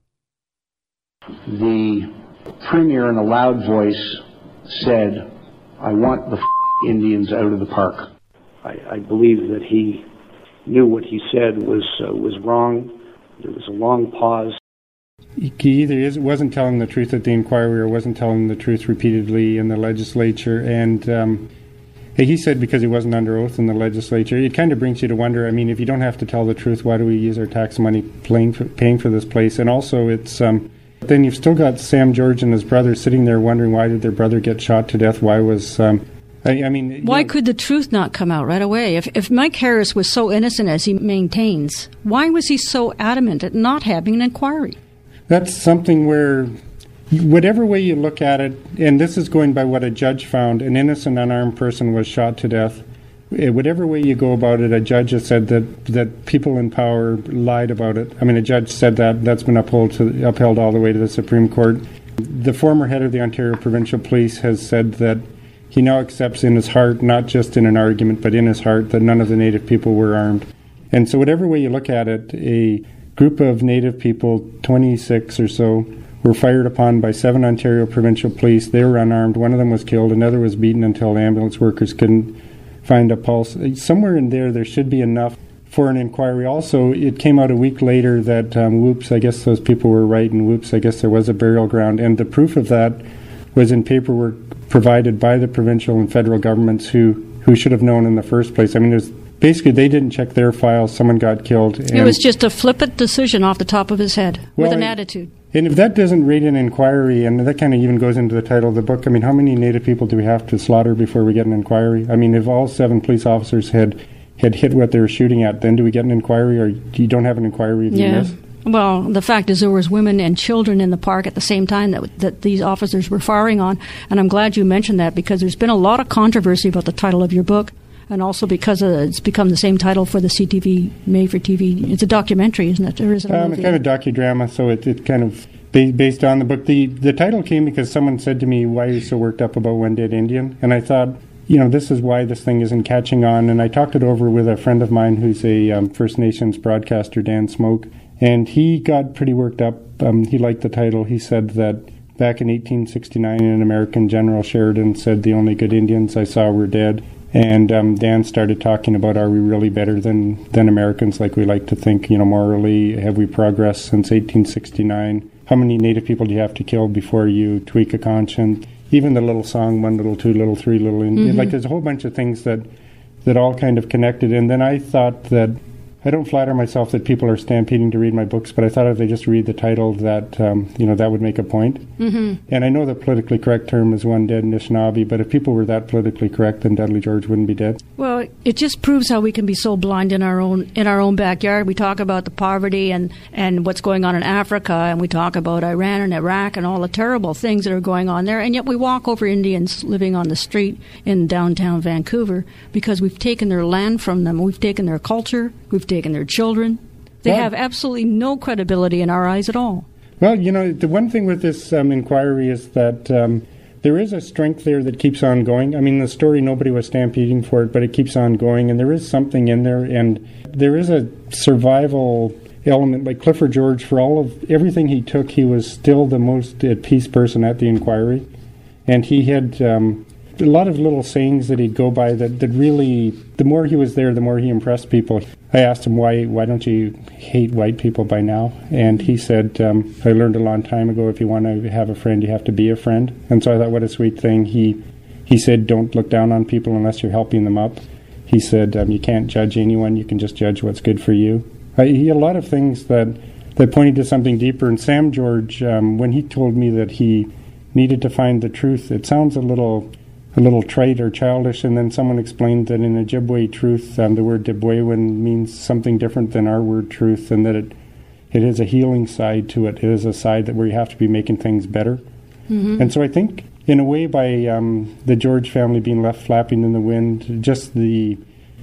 The Premier in a loud voice said, I want the Indians out of the park. I believe that he knew what he said was wrong. There was a long pause. He either wasn't telling the truth at the inquiry or wasn't telling the truth repeatedly in the legislature. And he said because he wasn't under oath in the legislature. It kind of brings you to wonder, I mean, if you don't have to tell the truth, why do we use our tax money paying for this place? And also it's... then you've still got Sam George and his brother sitting there wondering why did their brother get shot to death? Why was... Why could the truth not come out right away? If Mike Harris was so innocent as he maintains, why was he so adamant at not having an inquiry? That's something where, whatever way you look at it, and this is going by what a judge found, an innocent, unarmed person was shot to death. Whatever way you go about it, a judge has said that people in power lied about it. I mean, a judge said that's been upheld all the way to the Supreme Court. The former head of the Ontario Provincial Police has said that he now accepts in his heart, not just in an argument, but in his heart, that none of the Native people were armed. And so whatever way you look at it, a group of Native people, 26 or so, were fired upon by 7 Ontario Provincial Police. They were unarmed. One of them was killed. Another was beaten until ambulance workers couldn't find a pulse. Somewhere in there should be enough for an inquiry. Also, it came out a week later that, whoops, I guess those people were right, and whoops, I guess there was a burial ground. And the proof of that was in paperwork provided by the provincial and federal governments who should have known in the first place. I mean, basically they didn't check their files. Someone got killed. It was just a flippant decision off the top of his head with an attitude. And if that doesn't rate an inquiry, and that kind of even goes into the title of the book, I mean, how many Native people do we have to slaughter before we get an inquiry? I mean, if all 7 police officers had hit what they were shooting at, then do we get an inquiry, or you don't have an inquiry if you miss? Well, the fact is there was women and children in the park at the same time that these officers were firing on, and I'm glad you mentioned that because there's been a lot of controversy about the title of your book, and also because it's become the same title for the CTV made-for-TV. It's a documentary, isn't it? Or is it a movie? It's kind of a docudrama, so it's kind of based on the book. The title came because someone said to me, why are you so worked up about One Dead Indian? And I thought, this is why this thing isn't catching on, and I talked it over with a friend of mine who's a First Nations broadcaster, Dan Smoke, and he got pretty worked up. He liked the title. He said that back in 1869, an American General Sheridan said the only good Indians I saw were dead. And Dan started talking about, are we really better than Americans like we like to think, morally? Have we progressed since 1869? How many Native people do you have to kill before you tweak a conscience? Even the little song, 1 little, 2 little, 3 little. Like there's a whole bunch of things that all kind of connected. And then I thought that, I don't flatter myself that people are stampeding to read my books, but I thought if they just read the title that, that would make a point. Mm-hmm. And I know the politically correct term is One Dead Anishinaabe, but if people were that politically correct, then Dudley George wouldn't be dead. Well, it just proves how we can be so blind in our own backyard. We talk about the poverty and what's going on in Africa, and we talk about Iran and Iraq and all the terrible things that are going on there, and yet we walk over Indians living on the street in downtown Vancouver because we've taken their land from them. We've taken their culture. We've taken their children. They have absolutely no credibility in our eyes at all. Well, the one thing with this inquiry is that there is a strength there that keeps on going. I mean, the story, nobody was stampeding for it, but it keeps on going, and there is something in there, and there is a survival element. Like Clifford George, for all of everything he took, he was still the most at peace person at the inquiry, and he had a lot of little sayings that he'd go by that really, the more he was there, the more he impressed people. I asked him, why don't you hate white people by now? And he said, I learned a long time ago, if you want to have a friend, you have to be a friend. And so I thought, what a sweet thing. He said, don't look down on people unless you're helping them up. He said, you can't judge anyone, you can just judge what's good for you. He had a lot of things that pointed to something deeper. And Sam George, when he told me that he needed to find the truth, it sounds a little trite or childish, and then someone explained that in Ojibwe truth, the word Debwewan means something different than our word truth, and that it has a healing side to it. It is a side where you have to be making things better. Mm-hmm. And so I think, in a way, by the George family being left flapping in the wind, just the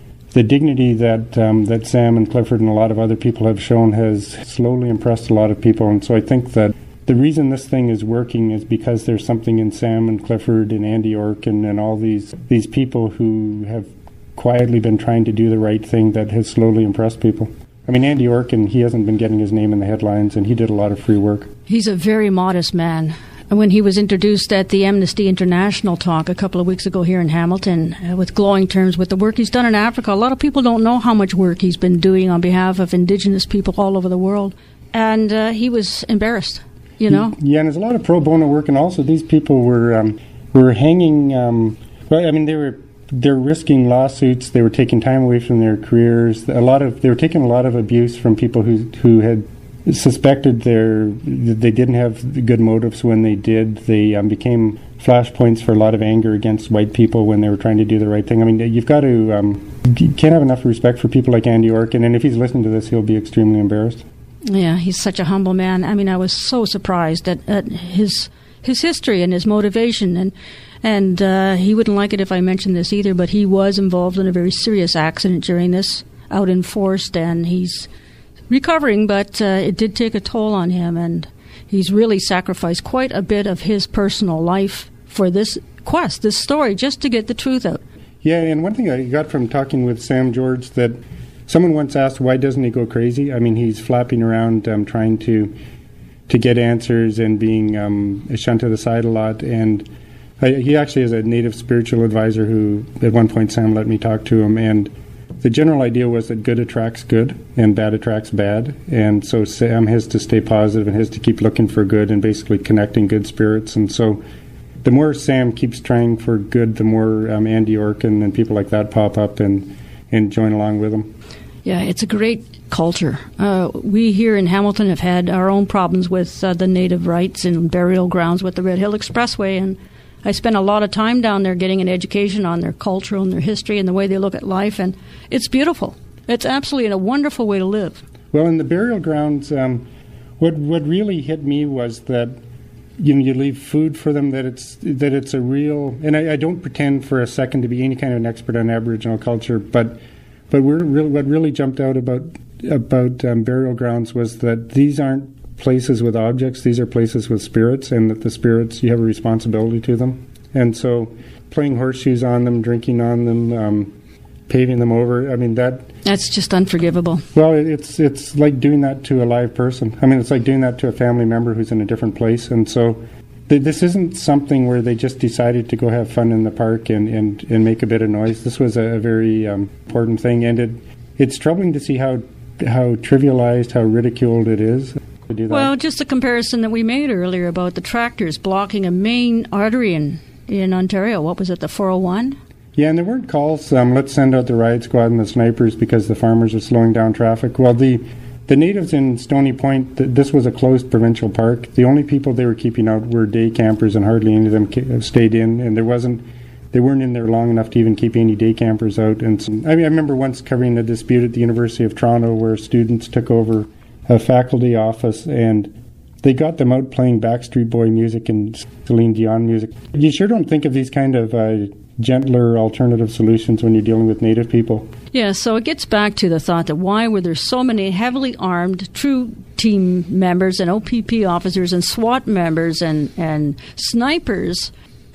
dignity that Sam and Clifford and a lot of other people have shown has slowly impressed a lot of people. And so I think that the reason this thing is working is because there's something in Sam and Clifford and Andy Orkin and all these people who have quietly been trying to do the right thing that has slowly impressed people. I mean, Andy Orkin, he hasn't been getting his name in the headlines, and he did a lot of free work. He's a very modest man. When he was introduced at the Amnesty International talk a couple of weeks ago here in Hamilton, with glowing terms with the work he's done in Africa, a lot of people don't know how much work he's been doing on behalf of Indigenous people all over the world. And he was embarrassed. Yeah, and there's a lot of pro bono work, and also these people were hanging. They're risking lawsuits. They were taking time away from their careers. They were taking a lot of abuse from people who had suspected they didn't have good motives when they did. They became flashpoints for a lot of anger against white people when they were trying to do the right thing. I mean, you've got to you can't have enough respect for people like Andy Orkin, and if he's listening to this, he'll be extremely embarrassed. Yeah, he's such a humble man. I mean, I was so surprised at his history and his motivation, and he wouldn't like it if I mentioned this either, but he was involved in a very serious accident during this, out in Forest, and he's recovering, but it did take a toll on him, and he's really sacrificed quite a bit of his personal life for this quest, this story, just to get the truth out. Yeah, and one thing I got from talking with Sam George, that someone once asked, why doesn't he go crazy? I mean, he's flapping around trying to get answers and being shunned to the side a lot. And he actually is a Native spiritual advisor who, at one point, Sam let me talk to him. And the general idea was that good attracts good and bad attracts bad. And so Sam has to stay positive and has to keep looking for good and basically connecting good spirits. And so the more Sam keeps trying for good, the more Andy Orkin and people like that pop up and join along with him. Yeah, it's a great culture. We here in Hamilton have had our own problems with the native rights and burial grounds with the Red Hill Expressway, and I spent a lot of time down there getting an education on their culture and their history and the way they look at life, and it's beautiful. It's absolutely a wonderful way to live. Well, in the burial grounds, what really hit me was that you leave food for them, that it's a real, and I don't pretend for a second to be any kind of an expert on Aboriginal culture, but what really jumped out about burial grounds was that these aren't places with objects, these are places with spirits, and that the spirits, you have a responsibility to them. And so playing horseshoes on them, drinking on them, paving them over, I mean, that's just unforgivable. Well, it's like doing that to a live person. I mean, it's like doing that to a family member who's in a different place. And so this isn't something where they just decided to go have fun in the park and make a bit of noise. This was a very important thing, and it's troubling to see how trivialized, how ridiculed it is to do that. Well, just the comparison that we made earlier about the tractors blocking a main artery in Ontario. What was it, the 401? Yeah, and there weren't calls, let's send out the riot squad and the snipers because the farmers are slowing down traffic. Well, the natives in Stony Point, this was a closed provincial park. The only people they were keeping out were day campers, and hardly any of them stayed in, and they weren't in there long enough to even keep any day campers out. And so, I remember once covering a dispute at the University of Toronto where students took over a faculty office and they got them out playing Backstreet Boy music and Celine Dion music. You sure don't think of these kind of gentler alternative solutions when you're dealing with Native people. Yeah, so it gets back to the thought that why were there so many heavily armed true team members and OPP officers and SWAT members and snipers?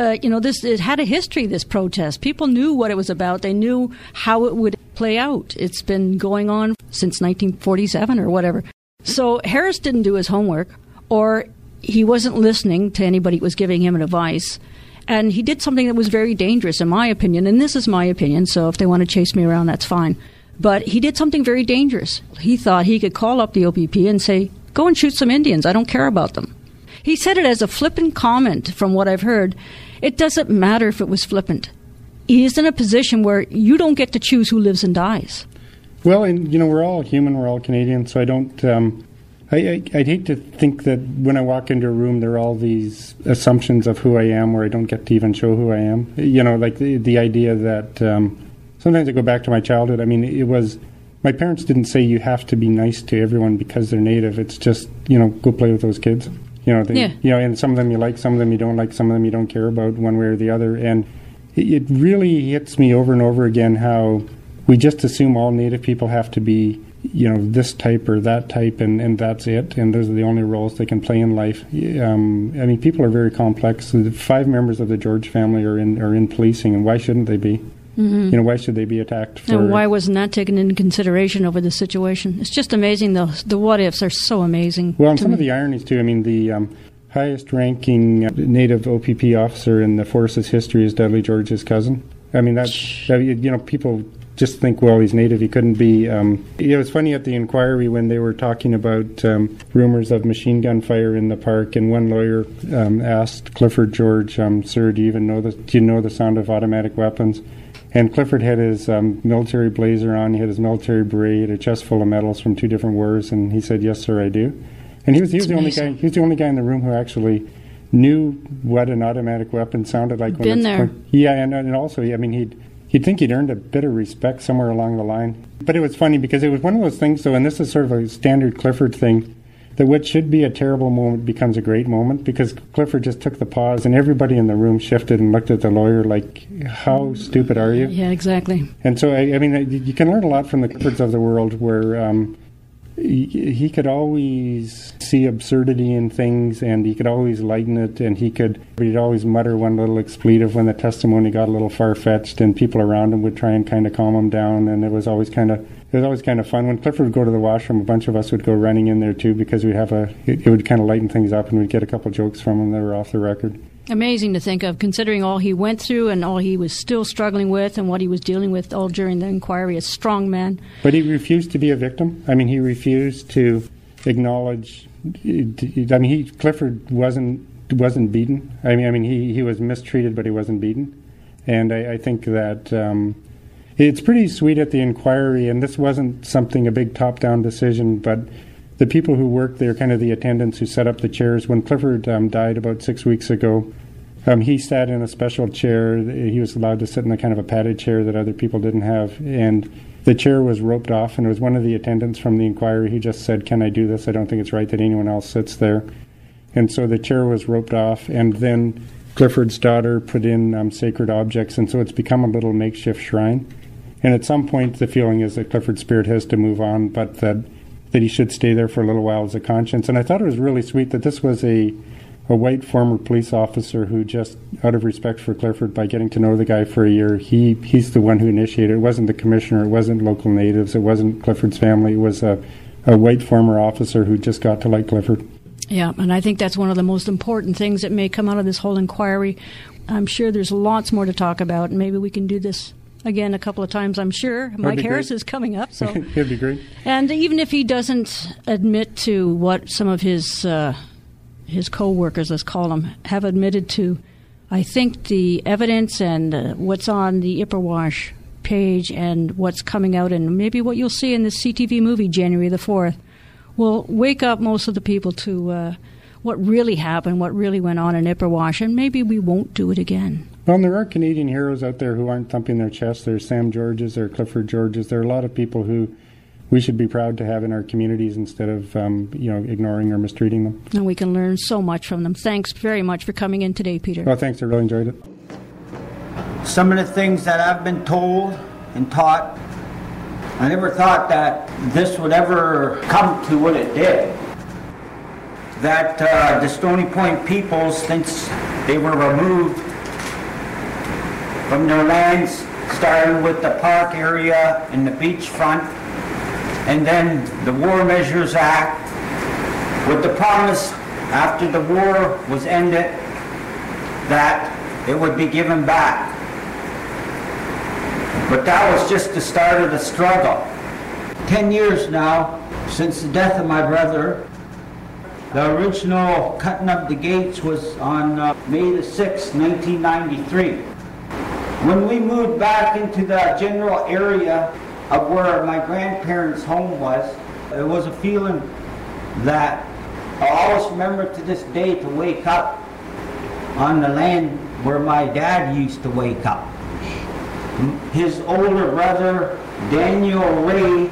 It had a history, this protest. People knew what it was about. They knew how it would play out. It's been going on since 1947 or whatever. So Harris didn't do his homework, or he wasn't listening to anybody who was giving him advice. And he did something that was very dangerous, in my opinion. And this is my opinion, so if they want to chase me around, that's fine. But he did something very dangerous. He thought he could call up the OPP and say, go and shoot some Indians. I don't care about them. He said it as a flippant comment, from what I've heard. It doesn't matter if it was flippant. He is in a position where you don't get to choose who lives and dies. Well, and, we're all human, we're all Canadian, so I don't... I'd hate to think that when I walk into a room there are all these assumptions of who I am where I don't get to even show who I am. Like the idea that sometimes I go back to my childhood. I mean, it was, my parents didn't say you have to be nice to everyone because they're Native. It's just, go play with those kids. And some of them you like, some of them you don't like, some of them you don't care about one way or the other. And it really hits me over and over again how we just assume all Native people have to be this type or that type, and that's it, and those are the only roles they can play in life. People are very complex. The 5 members of the George family are in policing, and why shouldn't they be? Mm-hmm. Why should they be attacked? And why wasn't that taken into consideration over the situation? It's just amazing, though. The what-ifs are so amazing. Well, and some of the ironies, too. The highest-ranking Native OPP officer in the force's history is Dudley George's cousin. People just think, well, he's Native, he couldn't be. It was funny at the inquiry when they were talking about rumors of machine gun fire in the park, and one lawyer asked Clifford George, sir, do you know the sound of automatic weapons? And Clifford had his military blazer on, he had his military beret, a chest full of medals from 2 different wars, and he said, yes, sir, I do. And he was the only guy. He was the only guy in the room who actually knew what an automatic weapon sounded like. Been there. Yeah, and also, You'd think he'd earned a bit of respect somewhere along the line. But it was funny because it was one of those things, though, and this is sort of a standard Clifford thing, that what should be a terrible moment becomes a great moment, because Clifford just took the pause and everybody in the room shifted and looked at the lawyer like, how stupid are you? Yeah, exactly. And so, you can learn a lot from the Cliffords of the world where he could always see absurdity in things, and he could always lighten it, and he'd always mutter one little expletive when the testimony got a little far-fetched, and people around him would try and kind of calm him down, and it was always kind of fun. When Clifford would go to the washroom, a bunch of us would go running in there too, because it would kind of lighten things up, and we'd get a couple jokes from him that were off the record. Amazing to think of, considering all he went through and all he was still struggling with and what he was dealing with all during the inquiry. A strong man. But he refused to be a victim. He refused to acknowledge. Clifford wasn't beaten. He was mistreated, but he wasn't beaten. And I think that it's pretty sweet at the inquiry, and this wasn't a big top-down decision, but the people who worked there, kind of the attendants who set up the chairs, when Clifford died about 6 weeks ago, he sat in a special chair. He was allowed to sit in a kind of a padded chair that other people didn't have. And the chair was roped off, and it was one of the attendants from the inquiry. He just said, "Can I do this? I don't think it's right that anyone else sits there." And so the chair was roped off, and then Clifford's daughter put in sacred objects, and so it's become a little makeshift shrine. And at some point, the feeling is that Clifford's spirit has to move on, but that he should stay there for a little while as a conscience. And I thought it was really sweet that this was a white former police officer who, just out of respect for Clifford, by getting to know the guy for a year, he's the one who initiated. It wasn't the commissioner, it wasn't local natives, it wasn't Clifford's family. It was a white former officer who just got to like Clifford. Yeah, and I think that's one of the most important things that may come out of this whole inquiry. I'm sure there's lots more to talk about, and maybe we can do this again a couple of times, I'm sure. Mike Harris is coming up. So it'd be great. And even if he doesn't admit to what some of his co-workers, let's call them, have admitted to, I think the evidence and what's on the Ipperwash page and what's coming out and maybe what you'll see in this CTV movie January the 4th will wake up most of the people to what really happened, what really went on in Ipperwash, and maybe we won't do it again. Well, and there are Canadian heroes out there who aren't thumping their chests. There's Sam Georges, there are Clifford Georges. There are a lot of people who we should be proud to have in our communities instead of ignoring or mistreating them. And we can learn so much from them. Thanks very much for coming in today, Peter. Well, thanks. I really enjoyed it. Some of the things that I've been told and taught, I never thought that this would ever come to what it did. That the Stony Point peoples, since they were removed from their lands, starting with the park area and the beachfront, and then the War Measures Act, with the promise after the war was ended that it would be given back. But that was just the start of the struggle. 10 years now since the death of my brother. The original cutting of the gates was on May the 6th, 1993. When we moved back into the general area of where my grandparents' home was, it was a feeling that I always remember to this day to wake up on the land where my dad used to wake up. His older brother, Daniel Ray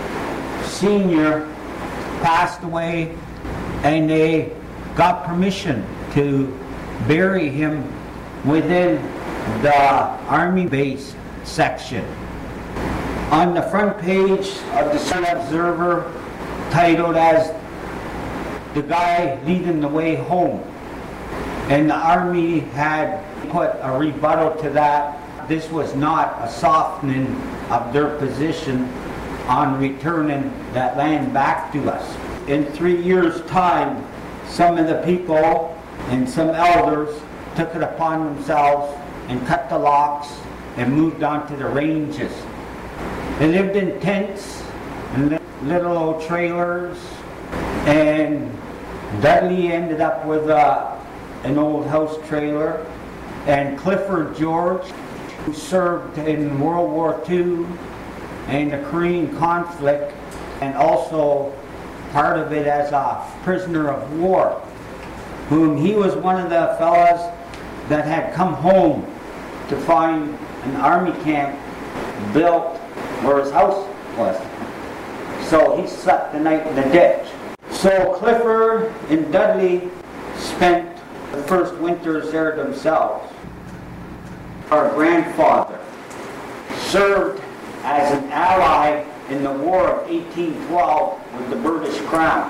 Sr., passed away, and they got permission to bury him within the Army base section. On the front page of the Sun Observer, titled as "The Guy Leading the Way Home," and the Army had put a rebuttal to that. This was not a softening of their position on returning that land back to us. In 3 years' time, some of the people and some elders took it upon themselves and cut the locks and moved on to the ranges. They lived in tents and little old trailers, and Dudley ended up with an old house trailer, and Clifford George, who served in World War II and the Korean conflict, and also part of it as a prisoner of war, whom he was one of the fellas that had come home to find an army camp built where his house was. So he slept the night in the ditch. So Clifford and Dudley spent the first winters there themselves. Our grandfather served as an ally in the War of 1812 with the British Crown.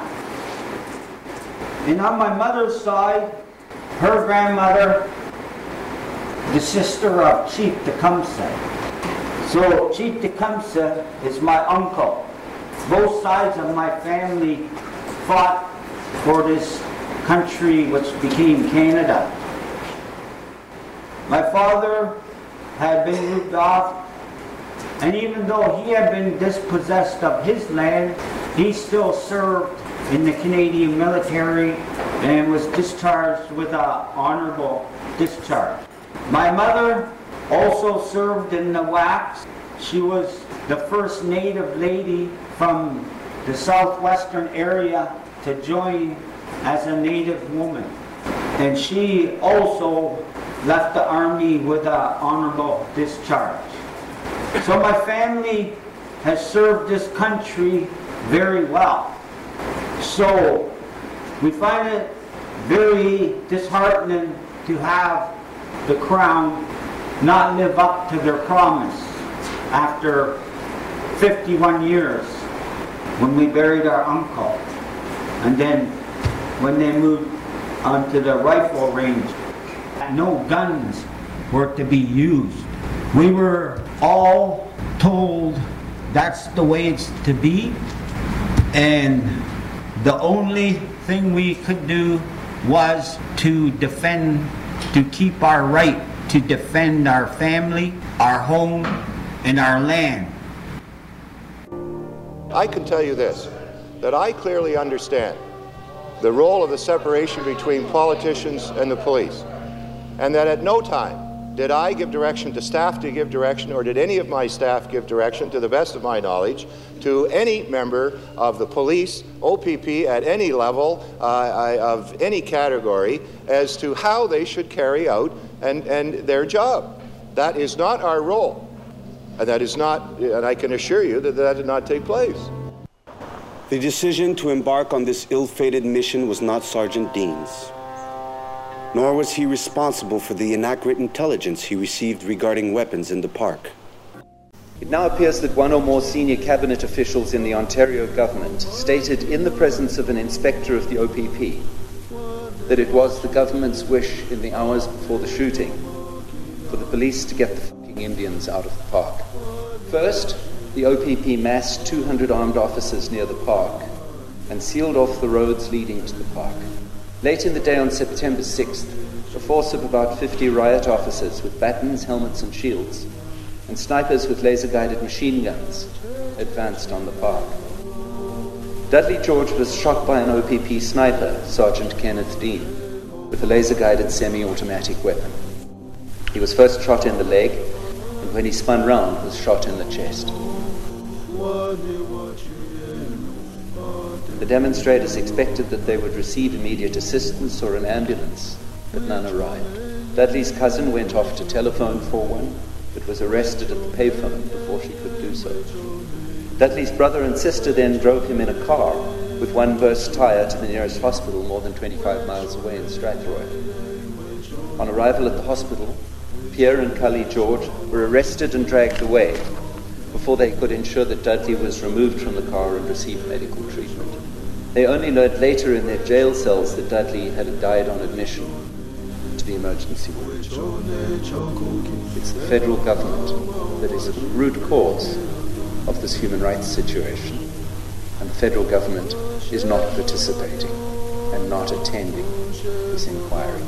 And on my mother's side, her grandmother, the sister of Chief Tecumseh. So Chief Tecumseh is my uncle. Both sides of my family fought for this country which became Canada. My father had been moved off, and even though he had been dispossessed of his land, he still served in the Canadian military and was discharged with an honorable discharge. My mother also served in the WACs. She was the first Native lady from the southwestern area to join as a Native woman. And she also left the Army with an honorable discharge. So my family has served this country very well. So we find it very disheartening to have the Crown not live up to their promise after 51 years when we buried our uncle. And then when they moved onto the rifle range, no guns were to be used. We were all told that's the way it's to be, and the only thing we could do was to keep our right to defend our family, our home, and our land. I can tell you this, that I clearly understand the role of the separation between politicians and the police, and that at no time did I give direction to staff to give direction, or did any of my staff give direction, to the best of my knowledge, to any member of the police, OPP at any level, of any category, as to how they should carry out and their job. That is not our role. And that is not, and I can assure you that that did not take place. The decision to embark on this ill-fated mission was not Sergeant Dean's, nor was he responsible for the inaccurate intelligence he received regarding weapons in the park. It now appears that one or more senior cabinet officials in the Ontario government stated in the presence of an inspector of the OPP that it was the government's wish in the hours before the shooting for the police to get the fucking Indians out of the park. First, the OPP massed 200 armed officers near the park and sealed off the roads leading to the park. Late in the day on September 6th, a force of about 50 riot officers with batons, helmets and shields, and snipers with laser-guided machine guns advanced on the park. Dudley George was shot by an OPP sniper, Sergeant Kenneth Dean, with a laser-guided semi-automatic weapon. He was first shot in the leg, and when he spun round, was shot in the chest. The demonstrators expected that they would receive immediate assistance or an ambulance, but none arrived. Dudley's cousin went off to telephone for one, but was arrested at the payphone before she could do so. Dudley's brother and sister then drove him in a car with one burst tire to the nearest hospital more than 25 miles away in Strathroy. On arrival at the hospital, Pierre and Cully George were arrested and dragged away before they could ensure that Dudley was removed from the car and received medical treatment. They only learned later in their jail cells that Dudley had died on admission to the emergency ward. It's the federal government that is at the root cause of this human rights situation, and the federal government is not participating and not attending this inquiry.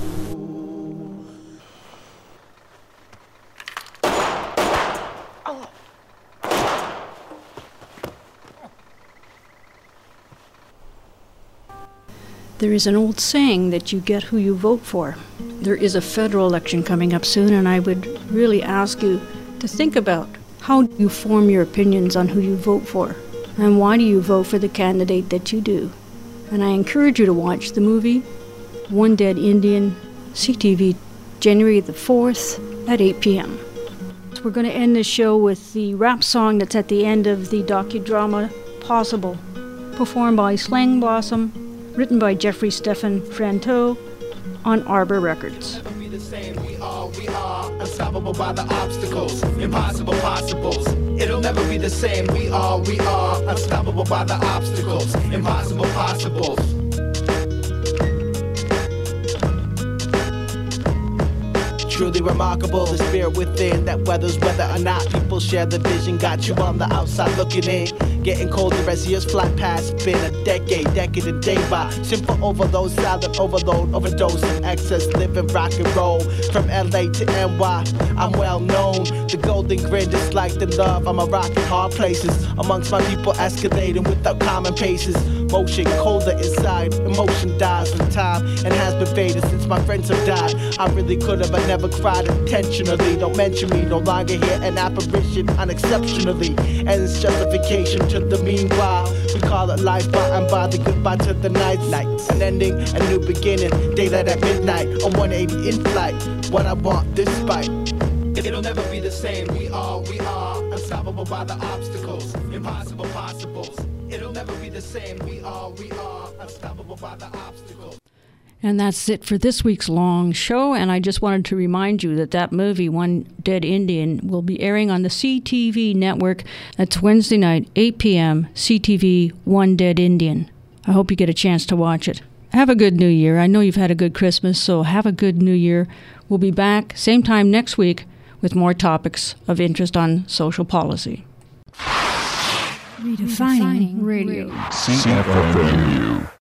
There is an old saying that you get who you vote for. There is a federal election coming up soon, and I would really ask you to think about how you form your opinions on who you vote for, and why do you vote for the candidate that you do. And I encourage you to watch the movie One Dead Indian, CTV, January the 4th at 8 p.m. So we're going to end this show with the rap song that's at the end of the docudrama Possible, performed by Slang Blossom, written by Jeffrey Stephen Franteau on Arbor Records. We are unstoppable by the obstacles, impossible possibles. It'll never be the same. We are unstoppable by the obstacles, impossible possibles. Truly remarkable, the spirit within that weathers whether or not people share the vision. Got you on the outside looking in, getting colder as years fly past. Been a decade and day by. Simple overload, silent overload, overdose and excess, living rock and roll. From LA to NY, I'm well known. The golden grin is like the love. I'm a rock in hard places. Amongst my people escalating without common paces. Motion colder inside, emotion dies in time and has been faded since my friends have died. I really could have, but never cried intentionally. Don't mention me, no longer here, an apparition unexceptionally. And it's justification to the meanwhile. We call it life by and by, the goodbye to the night. An ending, a new beginning, daylight at midnight, on 180 in flight. What I want despite It'll never be the same. We are unstoppable by the obstacles, impossible possibles. It'll never be the same. We are unstoppable by the obstacles. And that's it for this week's long show. And I just wanted to remind you that movie, One Dead Indian, will be airing on the CTV network. That's Wednesday night, 8 p.m., CTV, One Dead Indian. I hope you get a chance to watch it. Have a good New Year. I know you've had a good Christmas, so have a good New Year. We'll be back same time next week with more topics of interest on social policy. Redefining radio. CFMU.